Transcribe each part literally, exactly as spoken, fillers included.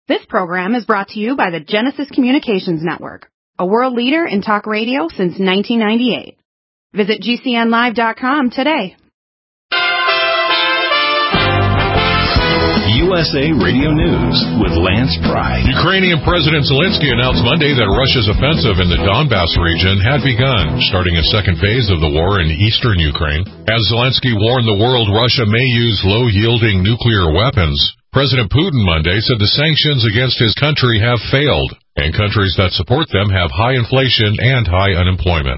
This program is brought to you by the Genesis Communications Network, a world leader in talk radio since nineteen ninety-eight. Visit G C N live dot com today. U S A Radio News with Lance Pry. Ukrainian President Zelensky announced Monday that Russia's offensive in the Donbass region had begun, starting a second phase of the war in eastern Ukraine. As Zelensky warned the world Russia may use low-yielding nuclear weapons, President Putin Monday said the sanctions against his country have failed, and countries that support them have high inflation and high unemployment.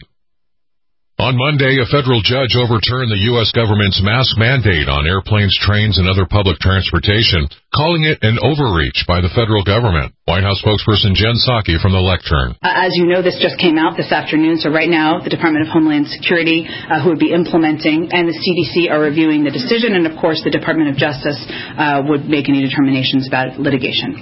On Monday, a federal judge overturned the U S government's mask mandate on airplanes, trains, and other public transportation, calling it an overreach by the federal government. White House spokesperson Jen Psaki from the lectern. Uh, as you know, this just came out this afternoon, so right now the Department of Homeland Security, uh, who would be implementing, and the C D C are reviewing the decision, and of course the Department of Justice uh, would make any determinations about litigation.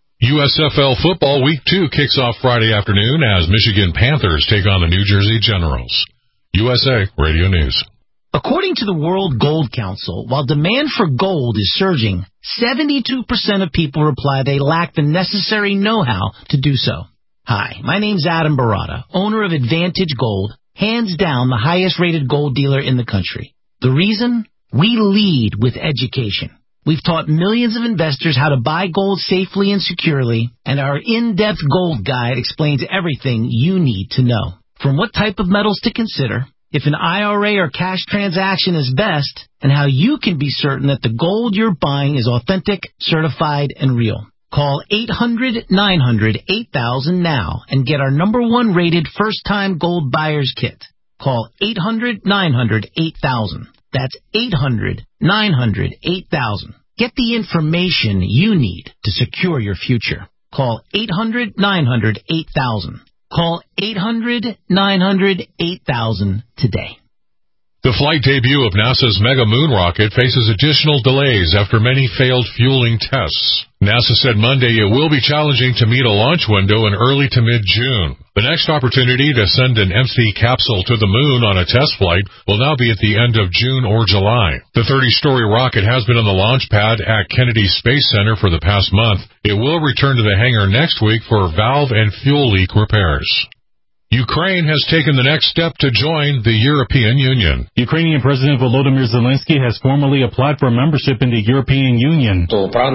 U S F L football week two kicks off Friday afternoon as Michigan Panthers take on the New Jersey Generals. U S A Radio News. According to the World Gold Council, while demand for gold is surging, seventy-two percent of people reply they lack the necessary know-how to do so. Hi, my name's Adam Barata, owner of Advantage Gold, hands down the highest-rated gold dealer in the country. The reason? We lead with education. We've taught millions of investors how to buy gold safely and securely, and our in-depth gold guide explains everything you need to know. From what type of metals to consider, if an I R A or cash transaction is best, and how you can be certain that the gold you're buying is authentic, certified, and real. Call eight hundred nine hundred eight thousand now and get our number one rated first-time gold buyer's kit. Call eight hundred nine hundred eight thousand. That's eight hundred nine hundred eight thousand. Get the information you need to secure your future. Call eight hundred nine hundred eight thousand. Call eight hundred nine hundred eight thousand today. The flight debut of NASA's Mega Moon rocket faces additional delays after many failed fueling tests. NASA said Monday it will be challenging to meet a launch window in early to mid-June. The next opportunity to send an empty capsule to the moon on a test flight will now be at the end of June or July. The thirty-story rocket has been on the launch pad at Kennedy Space Center for the past month. It will return to the hangar next week for valve and fuel leak repairs. Ukraine has taken the next step to join the European Union. Ukrainian President Volodymyr Zelensky has formally applied for membership in the European Union.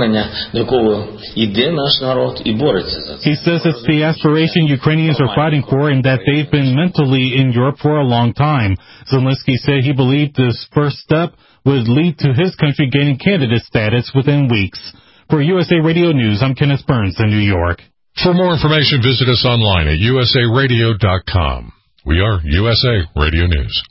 He says it's the aspiration Ukrainians are fighting for and that they've been mentally in Europe for a long time. Zelensky said he believed this first step would lead to his country gaining candidate status within weeks. For U S A Radio News, I'm Kenneth Burns in New York. For more information, visit us online at U S A radio dot com. We are U S A Radio News.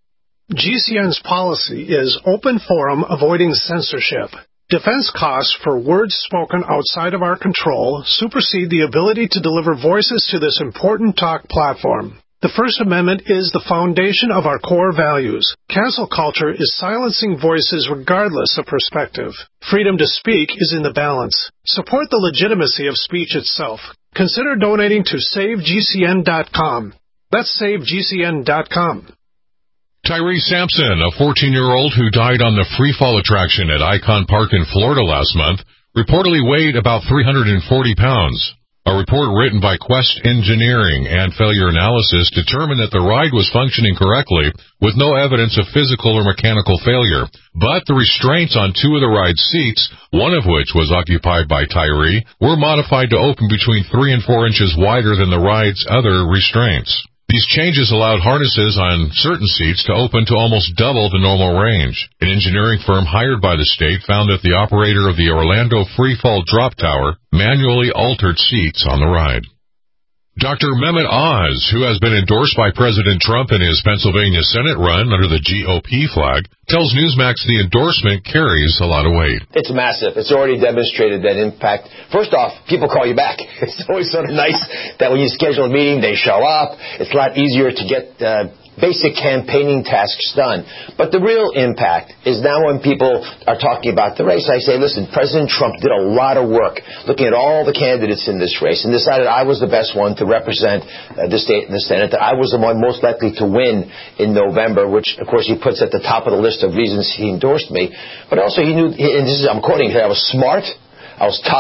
G C N's policy is open forum avoiding censorship. Defense costs for words spoken outside of our control supersede the ability to deliver voices to this important talk platform. The First Amendment is the foundation of our core values. Cancel culture is silencing voices regardless of perspective. Freedom to speak is in the balance. Support the legitimacy of speech itself. Consider donating to save G C N dot com. That's save G C N dot com. Tyree Sampson, a fourteen-year-old who died on the freefall attraction at Icon Park in Florida last month, reportedly weighed about three hundred forty pounds. A report written by Quest Engineering and Failure Analysis determined that the ride was functioning correctly with no evidence of physical or mechanical failure. But the restraints on two of the ride's seats, one of which was occupied by Tyree, were modified to open between three and four inches wider than the ride's other restraints. These changes allowed harnesses on certain seats to open to almost double the normal range. An engineering firm hired by the state found that the operator of the Orlando Freefall Drop Tower manually altered seats on the ride. Doctor Mehmet Oz, who has been endorsed by President Trump in his Pennsylvania Senate run under the G O P flag, tells Newsmax the endorsement carries a lot of weight. It's massive. It's already demonstrated that impact. First off, people call you back. It's always sort of nice that when you schedule a meeting, they show up. It's a lot easier to get uh, basic campaigning tasks done. But the real impact is now when people are talking about the race, I say, listen, President Trump did a lot of work looking at all the candidates in this race and decided I was the best one to represent uh, the state and the Senate, that I was the one most likely to win in November, which, of course, he puts at the top of the list of reasons he endorsed me. But also he knew, and this is, I'm quoting here, I was smart, I was tough,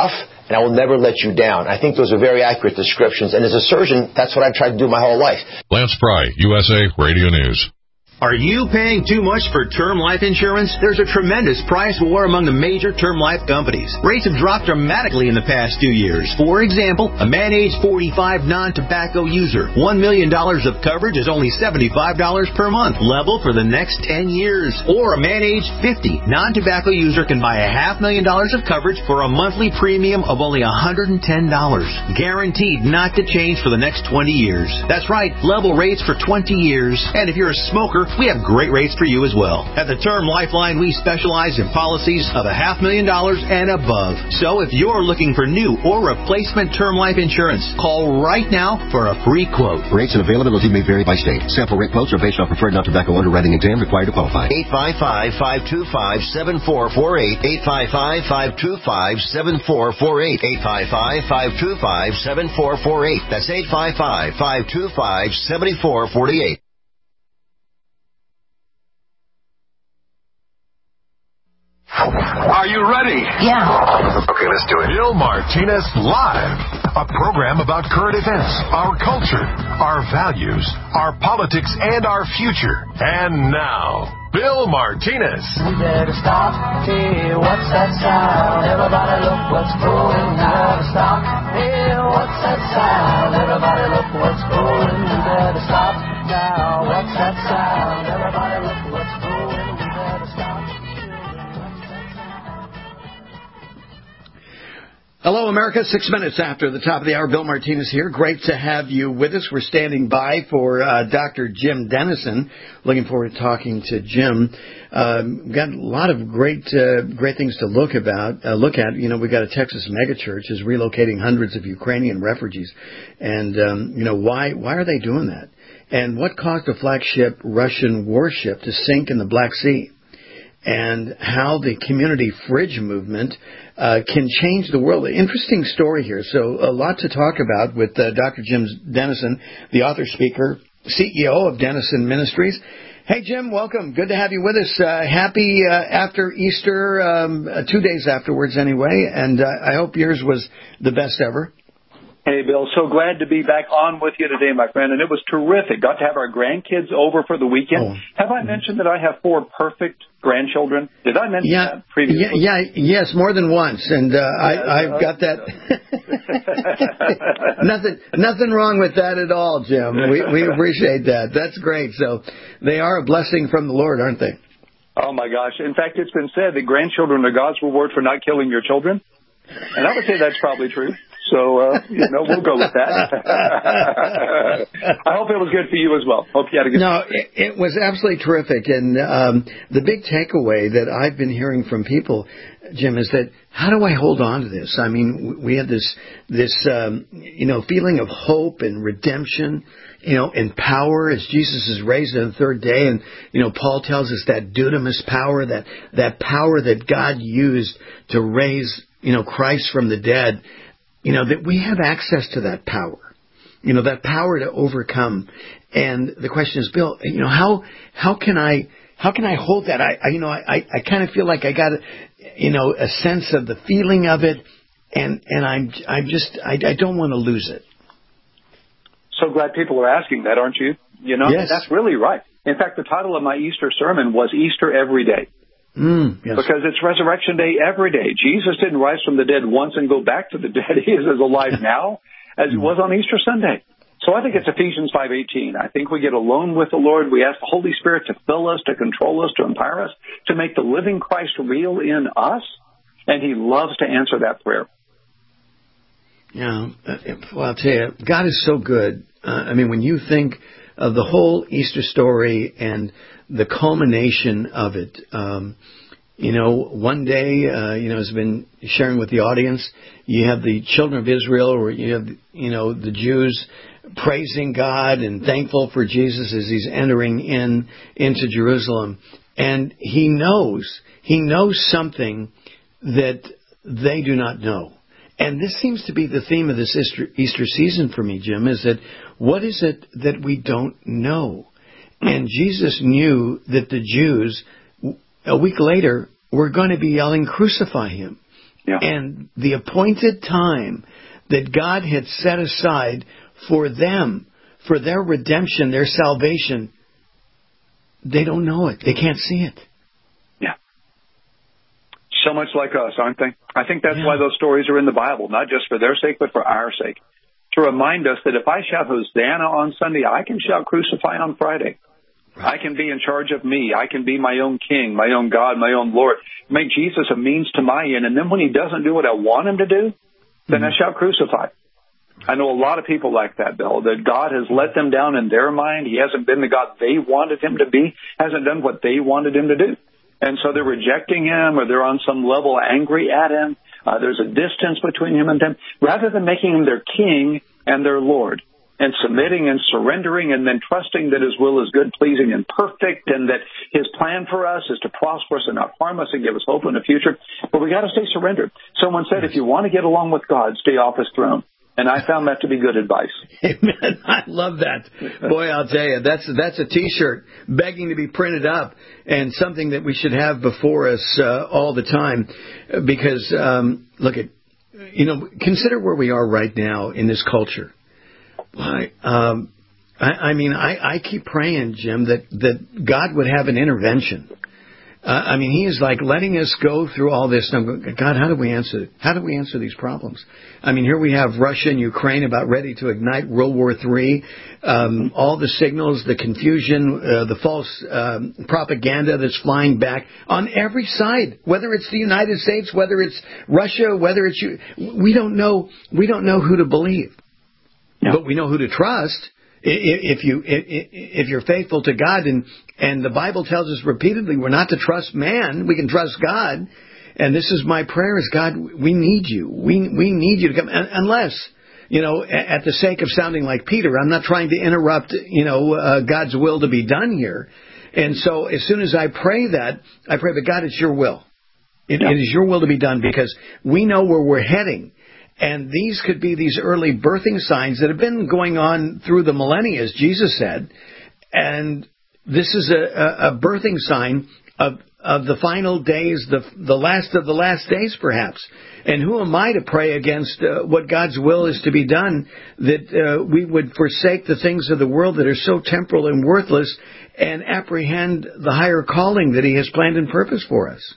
and I will never let you down. I think those are very accurate descriptions, and as a surgeon, that's what I've tried to do my whole life. Lance Pry, U S A Radio News. Are you paying too much for term life insurance? There's a tremendous price war among the major term life companies. Rates have dropped dramatically in the past two years. For example, a man age forty-five non-tobacco user, one million dollars of coverage is only seventy-five dollars per month, level for the next ten years. Or a man age fifty non-tobacco user can buy a half million dollars of coverage for a monthly premium of only one hundred ten dollars. Guaranteed not to change for the next twenty years. That's right, level rates for twenty years. And if you're a smoker, we have great rates for you as well. At the Term Lifeline, we specialize in policies of a half million dollars and above. So if you're looking for new or replacement term life insurance, call right now for a free quote. Rates and availability may vary by state. Sample rate quotes are based on preferred non-tobacco underwriting exam required to qualify. eight five five, five two five, seven four four eight. eight five five, five two five, seven four four eight. eight five five, five two five, seven four four eight. That's eight five five, five two five, seven four four eight. Are you ready? Yeah. Okay, let's do it. Bill Martinez Live, a program about current events, our culture, our values, our politics, and our future. And now, Bill Martinez. We better stop. Hey, what's that sound? Everybody look what's going. We better stop. Hey, what's that sound? Everybody look what's going. We better stop now. What's that sound? Everybody look what's going. We better stop. Hello, America. Six minutes after the top of the hour, Bill Martinez here. Great to have you with us. We're standing by for uh, Doctor Jim Dennison. Looking forward to talking to Jim. Um, got a lot of great, uh, great things to look about. Uh, look at. You know, we got a Texas megachurch is relocating hundreds of Ukrainian refugees, and um, you know why? Why are they doing that? And what caused a flagship Russian warship to sink in the Black Sea? And how the community fridge movement uh, can change the world. Interesting story here. So a lot to talk about with uh, Doctor Jim Dennison, the author, speaker, C E O of Dennison Ministries. Hey, Jim, welcome. Good to have you with us. Uh, happy uh, after Easter, um, uh, two days afterwards anyway, and uh, I hope yours was the best ever. Hey, Bill, so glad to be back on with you today, my friend, and it was terrific. Got to have our grandkids over for the weekend. Oh. Have I mentioned that I have four perfect grandchildren? Did I mention yeah, that previously? Yeah, yeah, yes, more than once, and uh, yeah, I, I've uh, got that. nothing, nothing wrong with that at all, Jim. We, we appreciate that. That's great. So they are a blessing from the Lord, aren't they? Oh, my gosh. In fact, it's been said that grandchildren are God's reward for not killing your children. And I would say that's probably true. So, uh, you know, we'll go with that. I hope it was good for you as well. Hope you had a good No, it, it was absolutely terrific. And um, the big takeaway that I've been hearing from people, Jim, is that how do I hold on to this? I mean, we had this, this um, you know, feeling of hope and redemption, you know, and power as Jesus is raised on the third day. And, you know, Paul tells us that dunamis power, that, that power that God used to raise, you know, Christ from the dead, you know, that we have access to that power, you know, that power to overcome. And the question is, Bill, you know, how, how can I, how can I hold that? I, I you know, I, I kind of feel like I got, a, you know, a sense of the feeling of it. And, and I'm, I'm just, I, I don't want to lose it. So glad people are asking that, aren't you? You know, yes. That's really right. In fact, the title of my Easter sermon was Easter Every Day. Mm, yes. Because it's Resurrection Day every day. Jesus didn't rise from the dead once and go back to the dead. He is as alive now as he was on Easter Sunday. So I think it's Ephesians five eighteen. I think we get alone with the Lord. We ask the Holy Spirit to fill us, to control us, to empower us, to make the living Christ real in us. And he loves to answer that prayer. Yeah. Well, I'll tell you, God is so good. Uh, I mean, when you think of the whole Easter story and the culmination of it, um, you know, one day, uh, you know, has been sharing with the audience, you have the children of Israel, or you have, you know, the Jews praising God and thankful for Jesus as he's entering in into Jerusalem. And he knows, he knows something that they do not know. And this seems to be the theme of this Easter, Easter season for me, Jim, is that what is it that we don't know? And Jesus knew that the Jews, a week later, were going to be yelling, "Crucify him." Yeah. And the appointed time that God had set aside for them, for their redemption, their salvation, they don't know it. They can't see it. Yeah. So much like us, aren't they? I think that's yeah. why those stories are in the Bible, not just for their sake, but for our sake. To remind us that if I shout Hosanna on Sunday, I can shout Crucify on Friday. Right. I can be in charge of me. I can be my own king, my own God, my own Lord. Make Jesus a means to my end. And then when he doesn't do what I want him to do, then mm-hmm. I shout Crucify. I know a lot of people like that, Bill, that God has let them down in their mind. He hasn't been the God they wanted him to be, hasn't done what they wanted him to do. And so they're rejecting him, or they're on some level angry at him. Uh, there's a distance between him and them. Rather than making him their king and their Lord, and submitting and surrendering and then trusting that his will is good, pleasing, and perfect, and that his plan for us is to prosper us and not harm us and give us hope in the future. But we got to stay surrendered. Someone said, if you want to get along with God, stay off his throne. And I found that to be good advice. Amen. I love that. Boy, I'll tell you, that's that's a T-shirt begging to be printed up, and something that we should have before us uh, all the time. Because, um, look, at you know, consider where we are right now in this culture. I, um, I, I mean, I, I keep praying, Jim, that, that God would have an intervention. Uh, I mean, he is like letting us go through all this. And I'm going, God, how do we answer? How do we answer these problems? I mean, here we have Russia and Ukraine about ready to ignite World War Three. Um, all the signals, the confusion, uh, the false um, propaganda that's flying back on every side. Whether it's the United States, whether it's Russia, whether it's you, we don't know. We don't know who to believe. No. But we know who to trust if you if you're faithful to God, and and the Bible tells us repeatedly we're not to trust man, we can trust God. And this is my prayer: is God, we need you, we we need you to come, unless, you know, at the sake of sounding like Peter, I'm not trying to interrupt, you know, uh, God's will to be done here. And so as soon as I pray that, I pray, but God, it's your will. It, yeah. it is your will to be done, because we know where we're heading. And these could be these early birthing signs that have been going on through the millennia, as Jesus said. And this is a, a birthing sign of of the final days, the the last of the last days, perhaps. And who am I to pray against uh, what God's will is to be done, that uh, we would forsake the things of the world that are so temporal and worthless, and apprehend the higher calling that he has planned and purposed for us?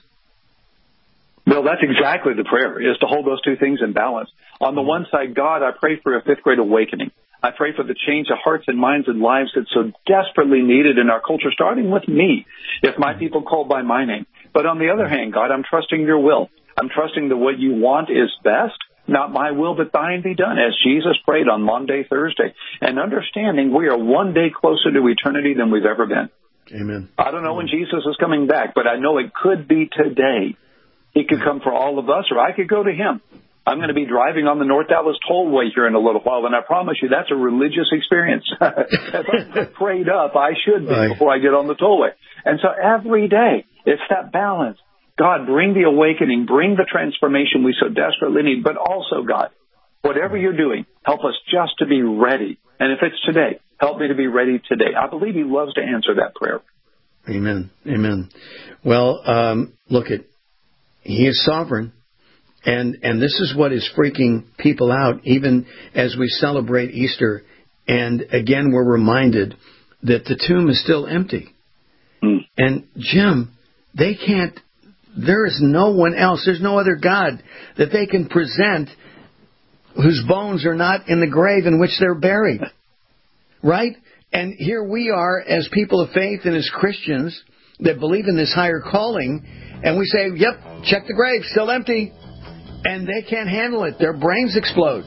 Well, that's exactly the prayer, is to hold those two things in balance. On the one side, God, I pray for a fifth grade awakening. I pray for the change of hearts and minds and lives that's so desperately needed in our culture, starting with me, if my people called by my name. But on the other hand, God, I'm trusting your will. I'm trusting that what you want is best, not my will, but thine be done, as Jesus prayed on Maundy, Thursday. And understanding we are one day closer to eternity than we've ever been. Amen. I don't know when Jesus is coming back, but I know it could be today. He could come for all of us, or I could go to him. I'm going to be driving on the North Dallas Tollway here in a little while, and I promise you that's a religious experience. If I'm prayed up, I should be right before I get on the tollway. And so every day, it's that balance. God, bring the awakening, bring the transformation we so desperately need, but also, God, whatever you're doing, help us just to be ready. And if it's today, help me to be ready today. I believe he loves to answer that prayer. Amen. Amen. Well, um, look at He is sovereign, and and this is what is freaking people out, even as we celebrate Easter. And again, we're reminded that the tomb is still empty. Mm. And Jim, they can't, there is no one else, there's no other God that they can present whose bones are not in the grave in which they're buried. Right? And here we are as people of faith and as Christians that believe in this higher calling, and we say, yep, check the grave, still empty. And they can't handle it. Their brains explode.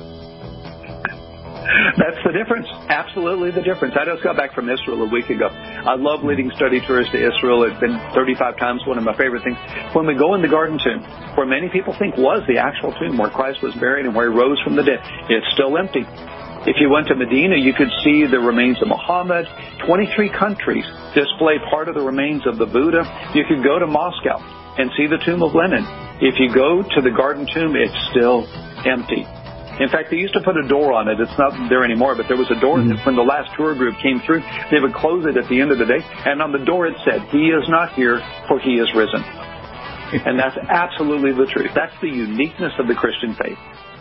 That's the difference. Absolutely the difference. I just got back from Israel a week ago. I love leading study tours to Israel. It's been thirty-five times one of my favorite things. When we go in the Garden Tomb, where many people think was the actual tomb where Christ was buried and where he rose from the dead, it's still empty. If you went to Medina, you could see the remains of Muhammad. twenty-three countries display part of the remains of the Buddha. You could go to Moscow and see the tomb of Lenin. If you go to the Garden Tomb, it's still empty. In fact, they used to put a door on it. It's not there anymore, but there was a door mm-hmm. that when the last tour group came through, they would close it at the end of the day. And on the door it said, "He is not here, for he is risen." And that's absolutely the truth. That's the uniqueness of the Christian faith.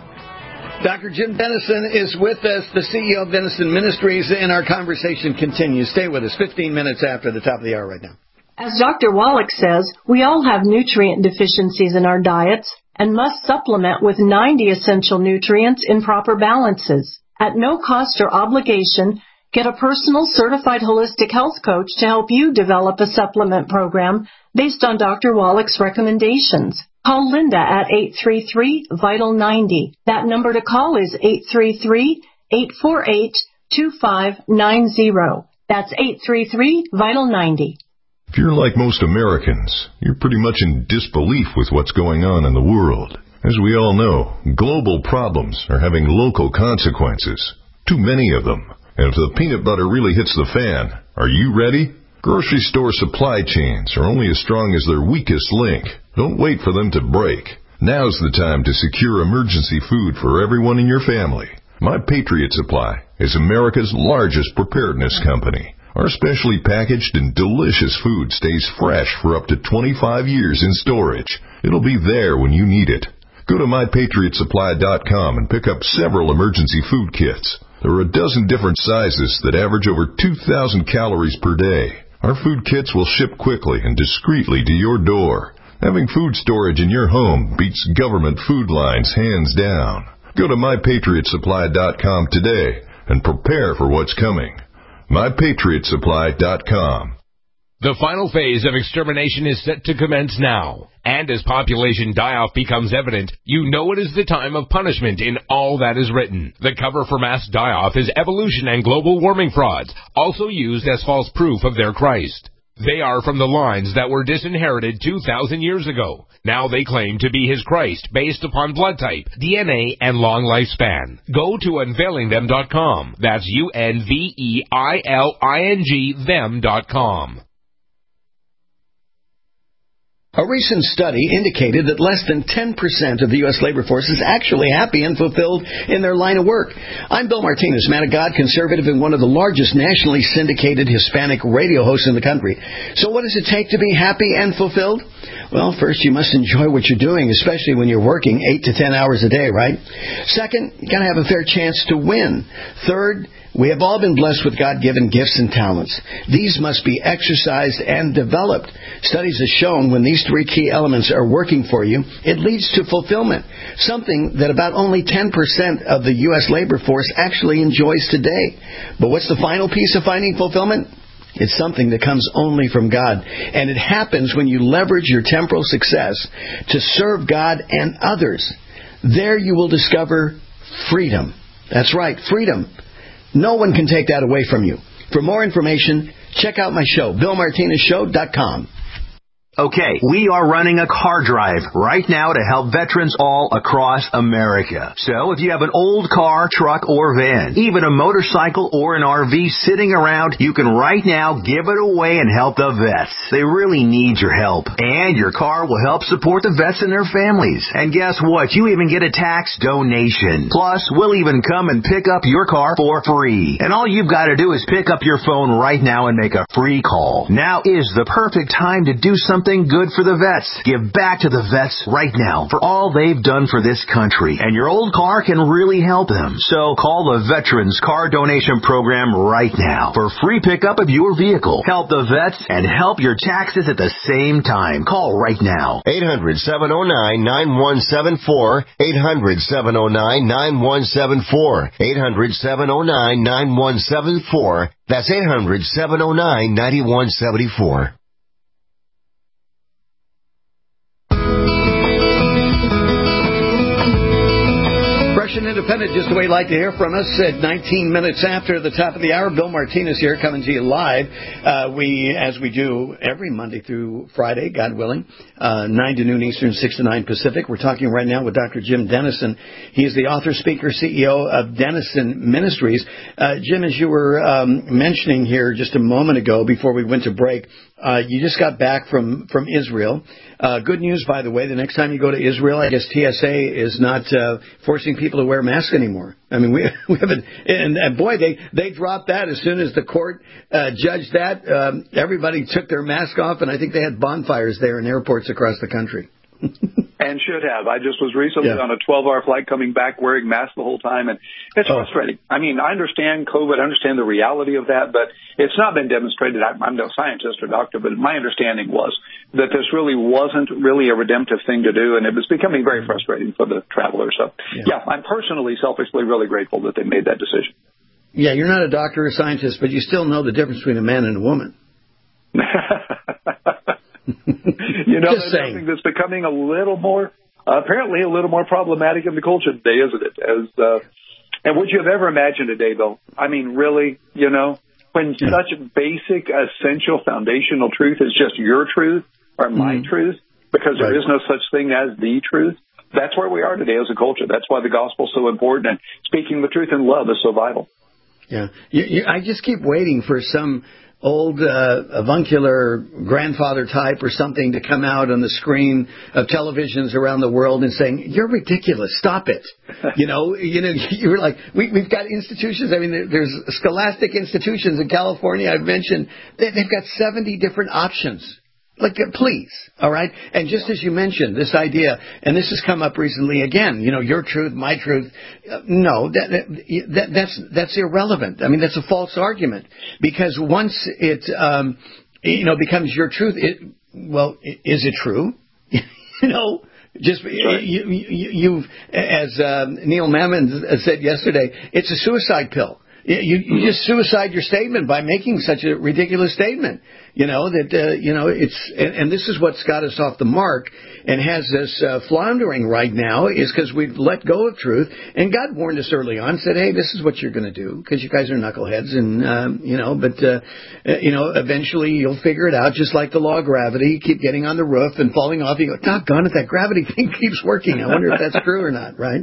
Doctor Jim Dennison is with us, the C E O of Dennison Ministries, and our conversation continues. Stay with us, fifteen minutes after the top of the hour right now. As Doctor Wallach says, we all have nutrient deficiencies in our diets and must supplement with ninety essential nutrients in proper balances. At no cost or obligation, get a personal certified holistic health coach to help you develop a supplement program based on Doctor Wallach's recommendations. Call Linda at eight three three, vital ninety. That number to call is eight three three, eight four eight, two five nine zero. That's eight three three, vital ninety. If you're like most Americans, you're pretty much in disbelief with what's going on in the world. As we all know, global problems are having local consequences. Too many of them. And if the peanut butter really hits the fan, are you ready? Grocery store supply chains are only as strong as their weakest link. Don't wait for them to break. Now's the time to secure emergency food for everyone in your family. My Patriot Supply is America's largest preparedness company. Our specially packaged and delicious food stays fresh for up to twenty-five years in storage. It'll be there when you need it. Go to my patriot supply dot com and pick up several emergency food kits. There are a dozen different sizes that average over two thousand calories per day. Our food kits will ship quickly and discreetly to your door. Having food storage in your home beats government food lines hands down. Go to my patriot supply dot com today and prepare for what's coming. my patriot supply dot com. The final phase of extermination is set to commence now. And as population die-off becomes evident, you know it is the time of punishment in all that is written. The cover for mass die-off is evolution and global warming frauds, also used as false proof of their Christ. They are from the lines that were disinherited two thousand years ago. Now they claim to be his Christ based upon blood type, D N A, and long lifespan. Go to unveiling them dot com. That's U N V E I L I N G them dot com. A recent study indicated that less than ten percent of the U S labor force is actually happy and fulfilled in their line of work. I'm Bill Martinez, man of God, conservative, and one of the largest nationally syndicated Hispanic radio hosts in the country. So what does it take to be happy and fulfilled? Well, first, you must enjoy what you're doing, especially when you're working eight to ten hours a day, right? Second, you got to have a fair chance to win. Third, we have all been blessed with God-given gifts and talents. These must be exercised and developed. Studies have shown when these three key elements are working for you, it leads to fulfillment, something that about only ten percent of the U S labor force actually enjoys today. But what's the final piece of finding fulfillment? It's something that comes only from God. And it happens when you leverage your temporal success to serve God and others. There you will discover freedom. That's right, freedom. No one can take that away from you. For more information, check out my show, bill martinez show dot com. Okay, we are running a car drive right now to help veterans all across America. So if you have an old car, truck, or van, even a motorcycle or an R V sitting around, you can right now give it away and help the vets. They really need your help. And your car will help support the vets and their families. And guess what? You even get a tax donation. Plus, we'll even come and pick up your car for free. And all you've got to do is pick up your phone right now and make a free call. Now is the perfect time to do something good for the vets. Give back to the vets right now for all they've done for this country. And your old car can really help them. So call the Veterans Car Donation Program right now for free pickup of your vehicle. Help the vets and help your taxes at the same time. Call right now. eight hundred, seven oh nine, nine one seven four. eight hundred, seven oh nine, nine one seven four. eight hundred, seven oh nine, nine one seven four. That's eight hundred, seven oh nine, nine one seven four. Fresh and independent, just the way you'd like to hear from us at nineteen minutes after the top of the hour. Bill Martinez here, coming to you live. Uh, we, as we do every Monday through Friday, God willing, uh, nine to noon Eastern, six to nine Pacific. We're talking right now with Doctor Jim Dennison. He is the author, speaker, C E O of Dennison Ministries. Uh, Jim, as you were um, mentioning here just a moment ago before we went to break, Uh, you just got back from, from Israel. Uh, good news, by the way, the next time you go to Israel, I guess T S A is not uh, forcing people to wear masks anymore. I mean, we, we haven't, and, and boy, they, they dropped that as soon as the court uh, judged that. Um, everybody took their mask off, and I think they had bonfires there in airports across the country. And should have. I just was recently Yeah. on a twelve-hour flight coming back wearing masks the whole time, and it's Oh. frustrating. I mean, I understand COVID, I understand the reality of that, but it's not been demonstrated. I, I'm no scientist or doctor, but my understanding was that this really wasn't really a redemptive thing to do, and it was becoming very frustrating for the traveler. So, yeah, yeah I'm personally, selfishly really grateful that they made that decision. Yeah, you're not a doctor or scientist, but you still know the difference between a man and a woman. You know, Just that's saying. something that's becoming a little more, uh, apparently a little more problematic in the culture today, isn't it? As, uh, and would you have ever imagined today, though? I mean, really, you know, when Yeah. such basic, essential, foundational truth is just your truth or my Mhm. truth, because there Right. is no such thing as the truth. That's where we are today as a culture. That's why the gospel is so important, and speaking the truth in love is so vital. Yeah, you, you, I just keep waiting for some old uh, avuncular grandfather type or something to come out on the screen of televisions around the world and saying, "You're ridiculous. Stop it." you know, you know, you're like, we, we've got institutions. I mean, there, there's scholastic institutions in California. I've mentioned they, they've got seventy different options. Like, uh, please, all right? And just as you mentioned, this idea, and this has come up recently again, you know, your truth, my truth. Uh, no, that, that, that that's that's irrelevant. I mean, that's a false argument, because once it, um, you know, becomes your truth, it, well, is it true? you know, just Right. you, you, you've, as uh, Neil Mammon said yesterday, it's a suicide pill. You, you just suicide your statement by making such a ridiculous statement. You know, that, uh, you know, it's, and, and this is what's got us off the mark and has us uh, floundering right now, is because we've let go of truth. And God warned us early on, said, hey, this is what you're going to do, because you guys are knuckleheads. And, um, you know, but, uh, you know, eventually you'll figure it out, just like the law of gravity. You keep getting on the roof and falling off. You go, doggone it, that gravity thing keeps working. I wonder if that's true or not, right?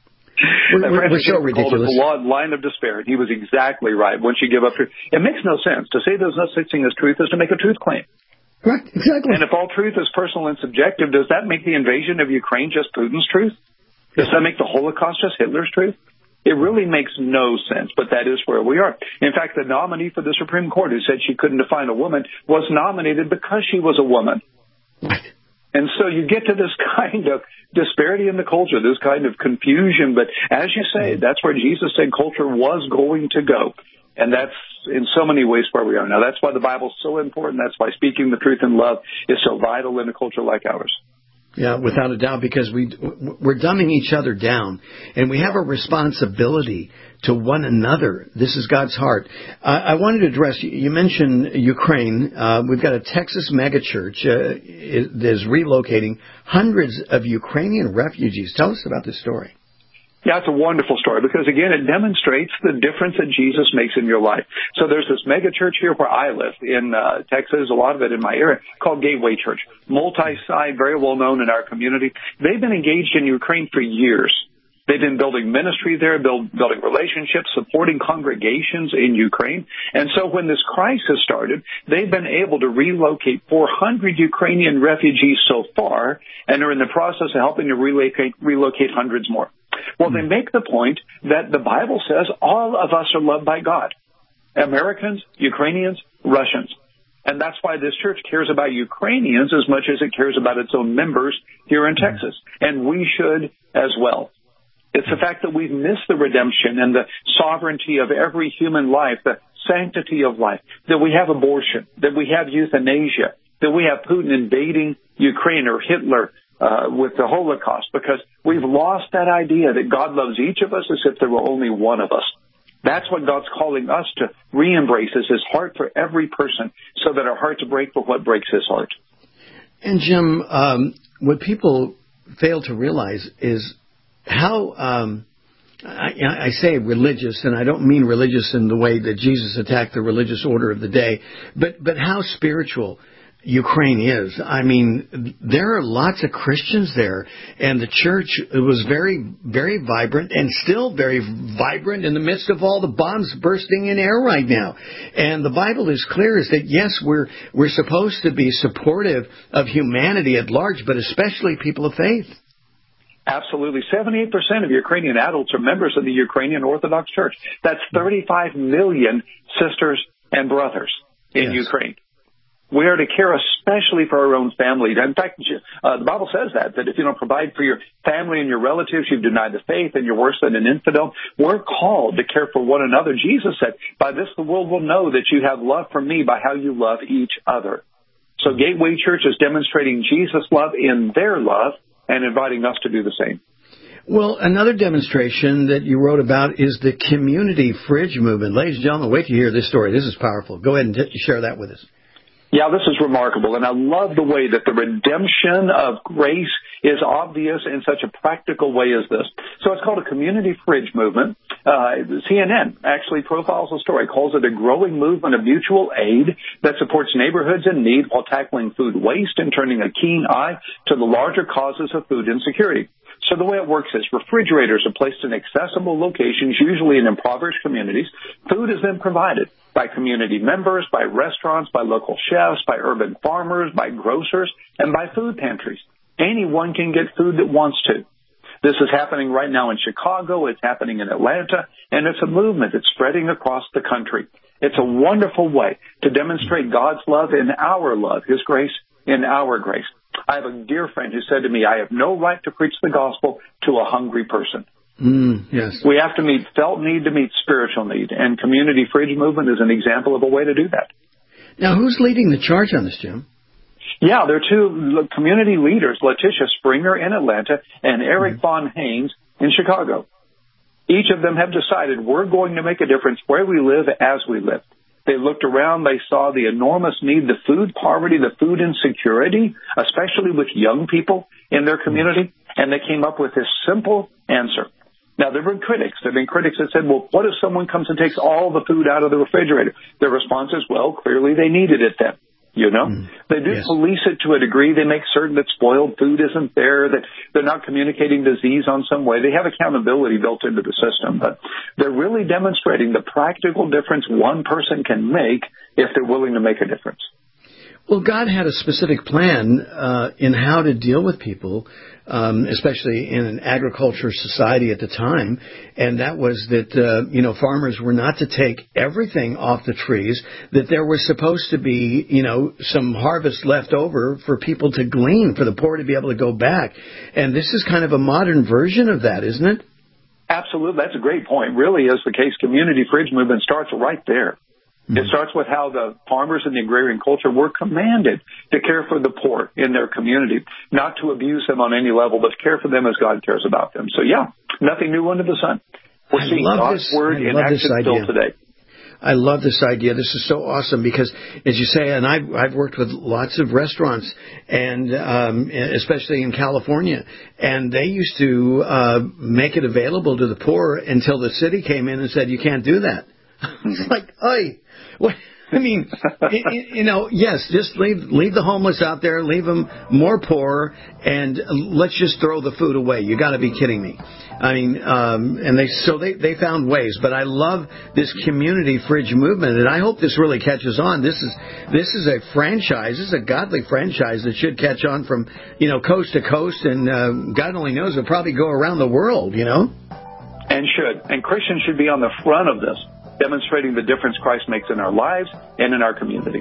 We're, we're, we're so ridiculous. The law, line of despair. He was exactly right. Once you give up truth, it makes no sense to say there's no such thing as truth is to make a truth claim. Right, exactly. And if all truth is personal and subjective, does that make the invasion of Ukraine just Putin's truth? Does that make the Holocaust just Hitler's truth? It really makes no sense, but that is where we are. In fact, the nominee for the Supreme Court who said she couldn't define a woman was nominated because she was a woman. Right. And so you get to this kind of disparity in the culture, this kind of confusion. But as you say, that's where Jesus said culture was going to go. And that's in so many ways where we are now. That's why the Bible's so important. That's why speaking the truth in love is so vital in a culture like ours. Yeah, without a doubt, because we, we're dumbing each other down, and we have a responsibility to one another. This is God's heart. Uh, I wanted to address, you mentioned Ukraine. Uh, we've got a Texas megachurch uh, that is relocating hundreds of Ukrainian refugees. Tell us about this story. Yeah, it's a wonderful story because, again, it demonstrates the difference that Jesus makes in your life. So there's this mega church here where I live in uh, Texas, a lot of it in my area, called Gateway Church. Multi-site, very well known in our community. They've been engaged in Ukraine for years. They've been building ministry there, build, building relationships, supporting congregations in Ukraine. And so when this crisis started, they've been able to relocate four hundred Ukrainian refugees so far, and are in the process of helping to relocate, relocate hundreds more. Well, they make the point that the Bible says all of us are loved by God. Americans, Ukrainians, Russians. And that's why this church cares about Ukrainians as much as it cares about its own members here in Texas. And we should as well. It's the fact that we've missed the redemption and the sovereignty of every human life, the sanctity of life, that we have abortion, that we have euthanasia, that we have Putin invading Ukraine or Hitler uh, with the Holocaust, because we've lost that idea that God loves each of us as if there were only one of us. That's what God's calling us to re-embrace, is his heart for every person, so that our hearts break for what breaks his heart. And Jim, um, what people fail to realize is how, um, I, I say religious, and I don't mean religious in the way that Jesus attacked the religious order of the day, but, but how spiritual Ukraine is. I mean, there are lots of Christians there, and the church was very, very vibrant and still very vibrant in the midst of all the bombs bursting in air right now. And the Bible is clear is that, yes, we're we're supposed to be supportive of humanity at large, but especially people of faith. Absolutely. seventy-eight percent of Ukrainian adults are members of the Ukrainian Orthodox Church. That's thirty-five million sisters and brothers in yes. Ukraine. We are to care especially for our own family. In fact, uh, the Bible says that, that if you don't provide for your family and your relatives, you've denied the faith and you're worse than an infidel. We're called to care for one another. Jesus said, by this the world will know that you have love for me by how you love each other. So Gateway Church is demonstrating Jesus' love in their love and inviting us to do the same. Well, another demonstration that you wrote about is the community fridge movement. Ladies and gentlemen, wait to hear this story. This is powerful. Go ahead and t- share that with us. Yeah, this is remarkable, and I love the way that the redemption of grace is obvious in such a practical way as this. So it's called a community fridge movement. Uh, C N N actually profiles the story, calls it a growing movement of mutual aid that supports neighborhoods in need while tackling food waste and turning a keen eye to the larger causes of food insecurity. So the way it works is refrigerators are placed in accessible locations, usually in impoverished communities. Food is then provided by community members, by restaurants, by local chefs, by urban farmers, by grocers, and by food pantries. Anyone can get food that wants to. This is happening right now in Chicago. It's happening in Atlanta, and it's a movement that's spreading across the country. It's a wonderful way to demonstrate God's love in our love, His grace in our grace. I have a dear friend who said to me, I have no right to preach the gospel to a hungry person. Mm, yes. We have to meet felt need to meet spiritual need, and community fridge movement is an example of a way to do that. Now, who's leading the charge on this, Jim? Yeah, there are two community leaders, Letitia Springer in Atlanta and Eric mm-hmm. Von Haynes in Chicago. Each of them have decided we're going to make a difference where we live as we live. They looked around, they saw the enormous need, the food poverty, the food insecurity, especially with young people in their community, and they came up with this simple answer. Now, there have been critics. There have been critics that said, well, what if someone comes and takes all the food out of the refrigerator? Their response is, well, clearly they needed it then. You know, mm, they do yes. police it to a degree. They make certain that spoiled food isn't there, that they're not communicating disease on some way. They have accountability built into the system, but they're really demonstrating the practical difference one person can make if they're willing to make a difference. Well, God had a specific plan uh, in how to deal with people, um, especially in an agriculture society at the time, and that was that, uh, you know, farmers were not to take everything off the trees, that there was supposed to be, you know, some harvest left over for people to glean, for the poor to be able to go back. And this is kind of a modern version of that, isn't it? Absolutely. That's a great point. Really is the case. Community fridge movement starts right there. Mm-hmm. It starts with how the farmers in the agrarian culture were commanded to care for the poor in their community, not to abuse them on any level, but to care for them as God cares about them. So, yeah, nothing new under the sun. We're I seeing God's this, word in action still today. I love this idea. This is so awesome because, as you say, and I've, I've worked with lots of restaurants, and um, especially in California, and they used to uh, make it available to the poor until the city came in and said, you can't do that. It's like, oy. What? I mean, you know, yes, just leave leave the homeless out there, leave them more poor, and let's just throw the food away. You got to be kidding me. I mean, um, and they so they, they found ways. But I love this community fridge movement, and I hope this really catches on. This is this is a franchise. This is a godly franchise that should catch on from, you know, coast to coast, and uh, God only knows, it'll probably go around the world, you know. And should. And Christians should be on the front of this, demonstrating the difference Christ makes in our lives and in our community.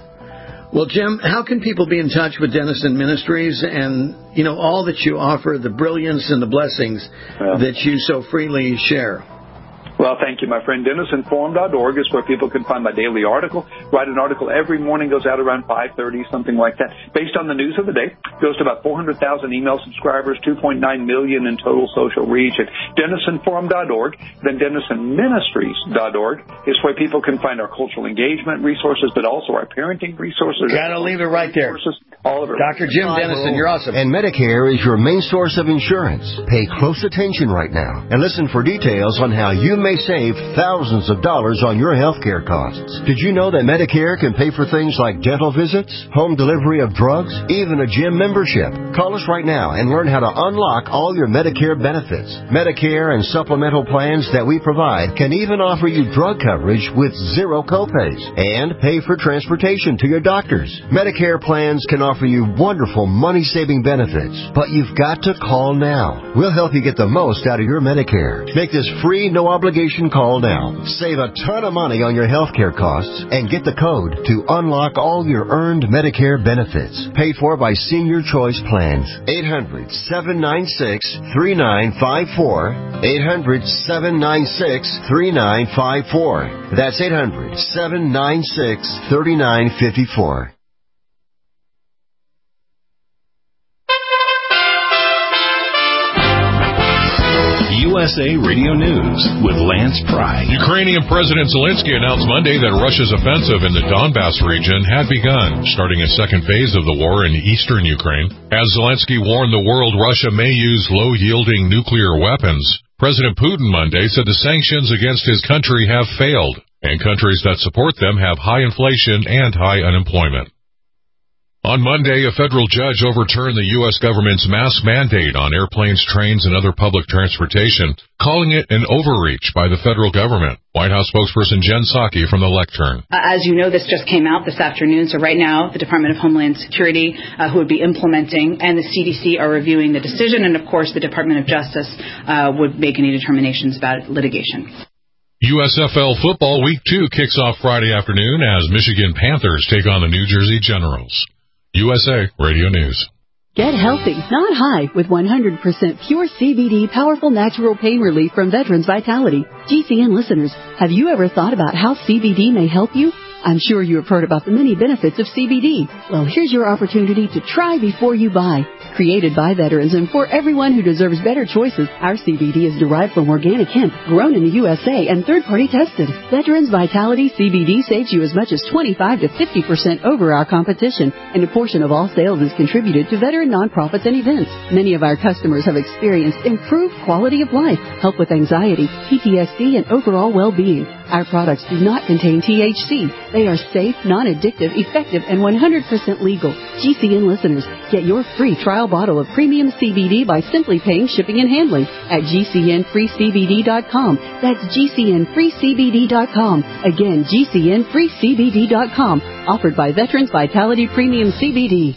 Well, Jim, how can people be in touch with Dennison Ministries and, you know, all that you offer, the brilliance and the blessings yeah. that you so freely share? Well, thank you, my friend. Dennison Forum dot org is where people can find my daily article. Write an article every morning, goes out around five thirty, something like that, based on the news of the day. Goes to about four hundred thousand email subscribers, two point nine million in total social reach at Dennison Forum dot org. Then Dennison Ministries dot org is where people can find our cultural engagement resources, but also our parenting resources. Gotta leave it right there. all of it. Doctor Jim Dennison, you're awesome. And Medicare is your main source of insurance. Pay close attention right now and listen for details on how you may save thousands of dollars on your health care costs. Did you know that Medicare can pay for things like dental visits, home delivery of drugs, even a gym membership? Call us right now and learn how to unlock all your Medicare benefits. Medicare and supplemental plans that we provide can even offer you drug coverage with zero copays and pay for transportation to your doctors. Medicare plans can offer you wonderful money-saving benefits, but you've got to call now. We'll help you get the most out of your Medicare. Make this free, no-obligation call now. Save a ton of money on your health care costs and get the code to unlock all your earned Medicare benefits. Paid for by Senior Choice Plans. eight hundred, seven nine six, three nine five four. eight hundred, seven nine six, three nine five four. That's eight hundred, seven nine six, three nine five four. U S A Radio News with Lance Pry. Ukrainian President Zelensky announced Monday that Russia's offensive in the Donbass region had begun, starting a second phase of the war in eastern Ukraine. As Zelensky warned the world Russia may use low-yielding nuclear weapons, President Putin Monday said the sanctions against his country have failed, and countries that support them have high inflation and high unemployment. On Monday, a federal judge overturned the U S government's mask mandate on airplanes, trains, and other public transportation, calling it an overreach by the federal government. White House spokesperson Jen Psaki from the lectern. As you know, this just came out this afternoon, so right now the Department of Homeland Security, uh, who would be implementing, and the C D C are reviewing the decision, and of course the Department of Justice uh, would make any determinations about litigation. U S F L football week two kicks off Friday afternoon as Michigan Panthers take on the New Jersey Generals. U S A Radio News. Get healthy, not high, with one hundred percent pure C B D powerful natural pain relief from Veterans Vitality. G C N listeners, have you ever thought about how C B D may help you? I'm sure you have heard about the many benefits of C B D. Well, here's your opportunity to try before you buy. Created by veterans and for everyone who deserves better choices, our C B D is derived from organic hemp, grown in the U S A and third-party tested. Veterans Vitality C B D saves you as much as twenty-five to fifty percent over our competition, and a portion of all sales is contributed to veteran nonprofits and events. Many of our customers have experienced improved quality of life, help with anxiety, P T S D, and overall well-being. Our products do not contain T H C. They are safe, non-addictive, effective, and one hundred percent legal. G C N listeners, get your free trial bottle of premium C B D by simply paying shipping and handling at G C N free C B D dot com. That's G C N free C B D dot com. Again, G C N free C B D dot com. Offered by Veterans Vitality Premium C B D.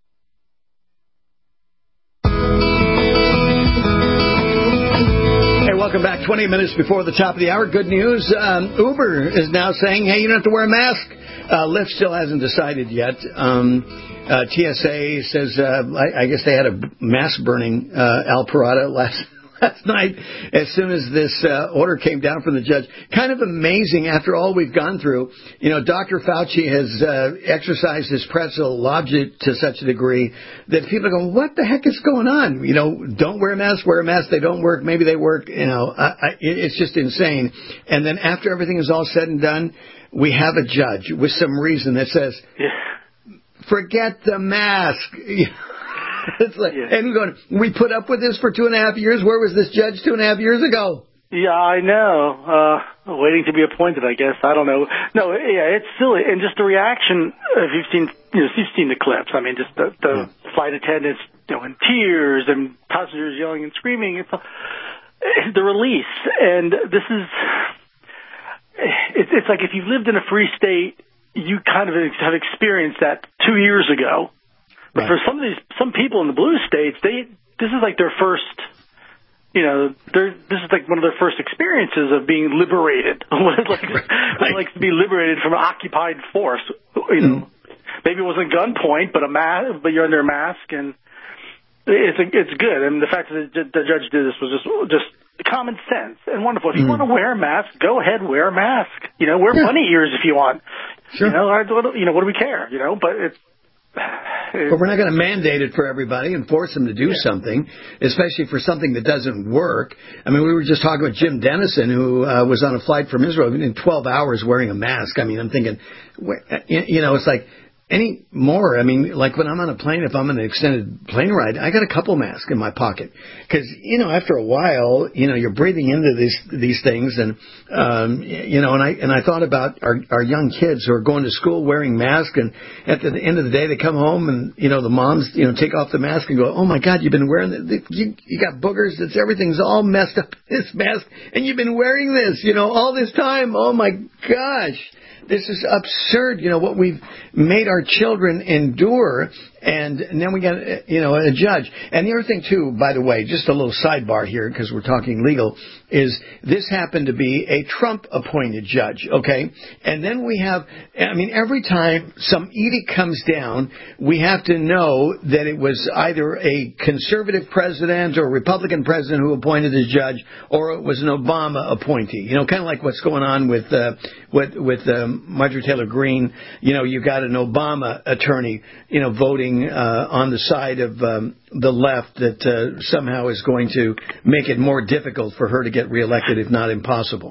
Welcome back. twenty minutes before the top of the hour. Good news. Um, Uber is now saying, hey, you don't have to wear a mask. Uh, Lyft still hasn't decided yet. Um, uh, T S A says, uh, I, I guess they had a mask burning uh, Alparada last last night as soon as this uh, order came down from the judge. Kind of amazing after all we've gone through. You know, Doctor Fauci has uh, exercised his pretzel logic to such a degree that people are going, what the heck is going on? You know, don't wear a mask, wear a mask, they don't work, maybe they work. You know, I, I, it's just insane. And then after everything is all said and done, we have a judge with some reason that says, forget the mask. It's like, yeah. And we're going, we put up with this for two and a half years. Where was this judge two and a half years ago? Yeah, I know. Uh, waiting to be appointed, I guess. I don't know. No, yeah, it's silly. And just the reaction, if you've seen, you know, you've seen the clips. I mean, just the, the yeah. flight attendants, you know, in tears and passengers yelling and screaming. It's, it's the release. And this is, it's, it's like if you've lived in a free state, you kind of have experienced that two years ago. But right. for some of these, some people in the blue states, they this is like their first, you know, they're, this is like one of their first experiences of being liberated. What it's like, right. what it's like to be liberated from an occupied force. You know, mm. maybe it wasn't gunpoint, but a mask, but you're under a mask, and it's a, it's good. And the fact that the judge did this was just just common sense and wonderful. If you mm. want to wear a mask, go ahead, wear a mask. You know, wear yeah. bunny ears if you want. Sure. You know, I, you know, what do we care? You know, but it's. But we're not going to mandate it for everybody and force them to do yeah. something, especially for something that doesn't work. I mean, we were just talking with Jim Dennison, who uh, was on a flight from Israel in twelve hours wearing a mask. I mean, I'm thinking, you know, it's like, any more. I mean, like when I'm on a plane, if I'm on an extended plane ride, I got a couple masks in my pocket because, you know, after a while, you know, you're breathing into these these things, and um, you know, and I and I thought about our our young kids who are going to school wearing masks, and at the end of the day, they come home and, you know, the moms, you know, take off the mask and go, oh my God, you've been wearing the, you you got boogers, it's everything's all messed up in this mask, and you've been wearing this, you know, all this time. Oh my gosh. This is absurd, you know, what we've made our children endure, and, and then we got, you know, a judge. And the other thing, too, by the way, just a little sidebar here, because we're talking legal, is this happened to be a Trump-appointed judge, okay? And then we have, I mean, every time some edict comes down, we have to know that it was either a conservative president or a Republican president who appointed this judge, or it was an Obama appointee. You know, kind of like what's going on with, uh, with, with, um, Marjorie Taylor Greene. You know, you got an Obama attorney, you know, voting uh, on the side of um, the left that uh, somehow is going to make it more difficult for her to get reelected, if not impossible.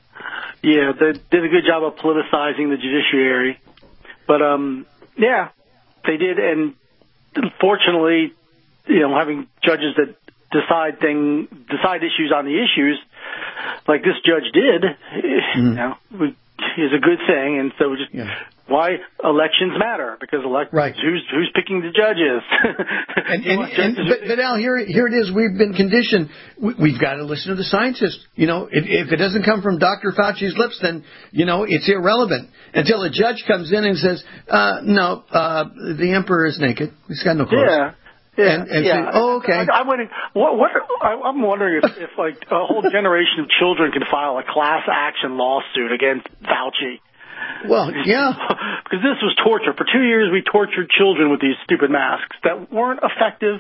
Yeah, they did a good job of politicizing the judiciary. But, um, yeah, they did. And fortunately, you know, having judges that decide thing, decide issues on the issues, like this judge did, mm. you know, we, is a good thing, and so just yeah. why elections matter, because elect- right. who's who's picking the judges. and, and, and, but, but Al, here here it is. We've been conditioned. We, we've got to listen to the scientists. You know, if, if it doesn't come from Doctor Fauci's lips, then you know it's irrelevant until a judge comes in and says, uh, "No, uh, the emperor is naked. He's got no clothes." Yeah. Yeah, and, and yeah. say, oh, okay. I, I'm wondering. What, what, I'm wondering if, if, like, a whole generation of children can file a class action lawsuit against Fauci. Well, yeah, because this was torture. For two years, we tortured children with these stupid masks that weren't effective.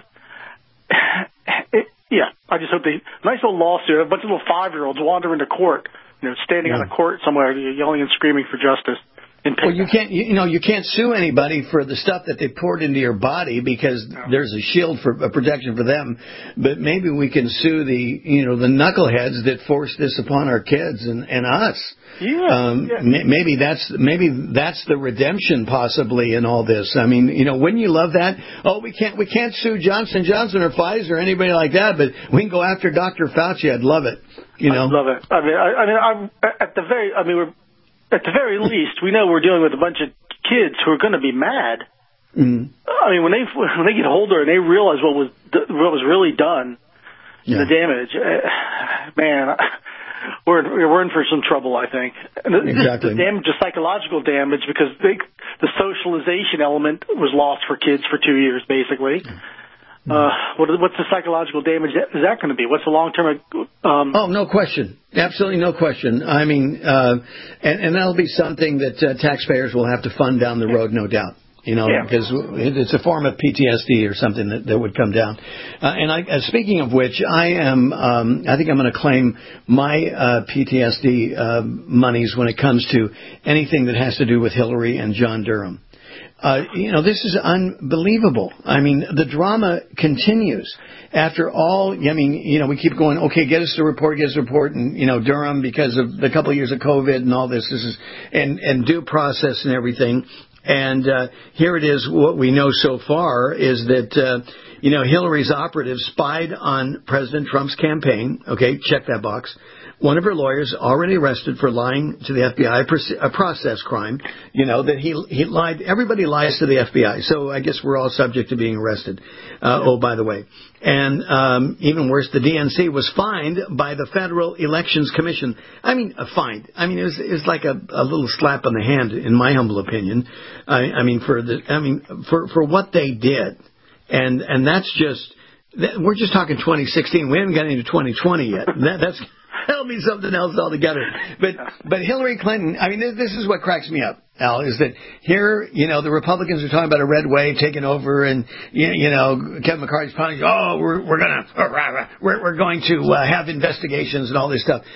It, yeah, I just hope they nice little lawsuit. A bunch of little five-year-olds wander into court, you know, standing yeah. on a court somewhere, yelling and screaming for justice. Well, you can't, you know, you can't sue anybody for the stuff that they poured into your body because no. there's a shield for a protection for them. But maybe we can sue the, you know, the knuckleheads that force this upon our kids and, and us. Yeah, um, yeah. Maybe that's maybe that's the redemption possibly in all this. I mean, you know, wouldn't you love that? Oh, we can't we can't sue Johnson and Johnson or Pfizer or anybody like that, but we can go after Doctor Fauci. I'd love it. You know, I'd love it. I mean, I, I mean, I'm at the very. I mean, we're. At the very least, we know we're dealing with a bunch of kids who are going to be mad. Mm. I mean, when they when they get older and they realize what was what was really done, yeah. the damage, uh, man, we're we're in for some trouble, I think. And exactly. The damage, the psychological damage, because they, the socialization element was lost for kids for two years, basically. Mm. Uh, what, what's the psychological damage that, is that going to be? What's the long-term? Um, oh, no question. Absolutely no question. I mean, uh, and, and that'll be something that uh, taxpayers will have to fund down the road, no doubt. You know, yeah. because it's a form of P T S D or something that, that would come down. Uh, and I, uh, speaking of which, I am, um, I think I'm going to claim my uh, P T S D uh, monies when it comes to anything that has to do with Hillary and John Durham. Uh, you know, this is unbelievable. I mean, the drama continues. After all, I mean, you know, we keep going, okay, get us the report, get us the report, and, you know, Durham, because of the couple of years of COVID and all this, this is, and, and due process and everything. And uh, here it is, what we know so far is that, uh, you know, Hillary's operatives spied on President Trump's campaign. Okay, check that box. One of her lawyers already arrested for lying to the F B I, a process crime, you know, that he he lied. Everybody lies to the F B I. So I guess we're all subject to being arrested. Uh, oh, by the way. And um, even worse, the D N C was fined by the Federal Elections Commission. I mean, a fine. I mean, it was, it was like a, a little slap on the hand, in my humble opinion. I, I mean, for the, I mean, for, for what they did. And, and that's just, we're just talking twenty sixteen. We haven't got into twenty twenty yet. That, that's, that'll be something else altogether. But, but Hillary Clinton, I mean, this, this is what cracks me up, Al, is that here, you know, the Republicans are talking about a red wave taking over, and, you, you know, Kevin McCarthy's probably, oh, we're, we're gonna, we're, we're going to uh, have investigations and all this stuff.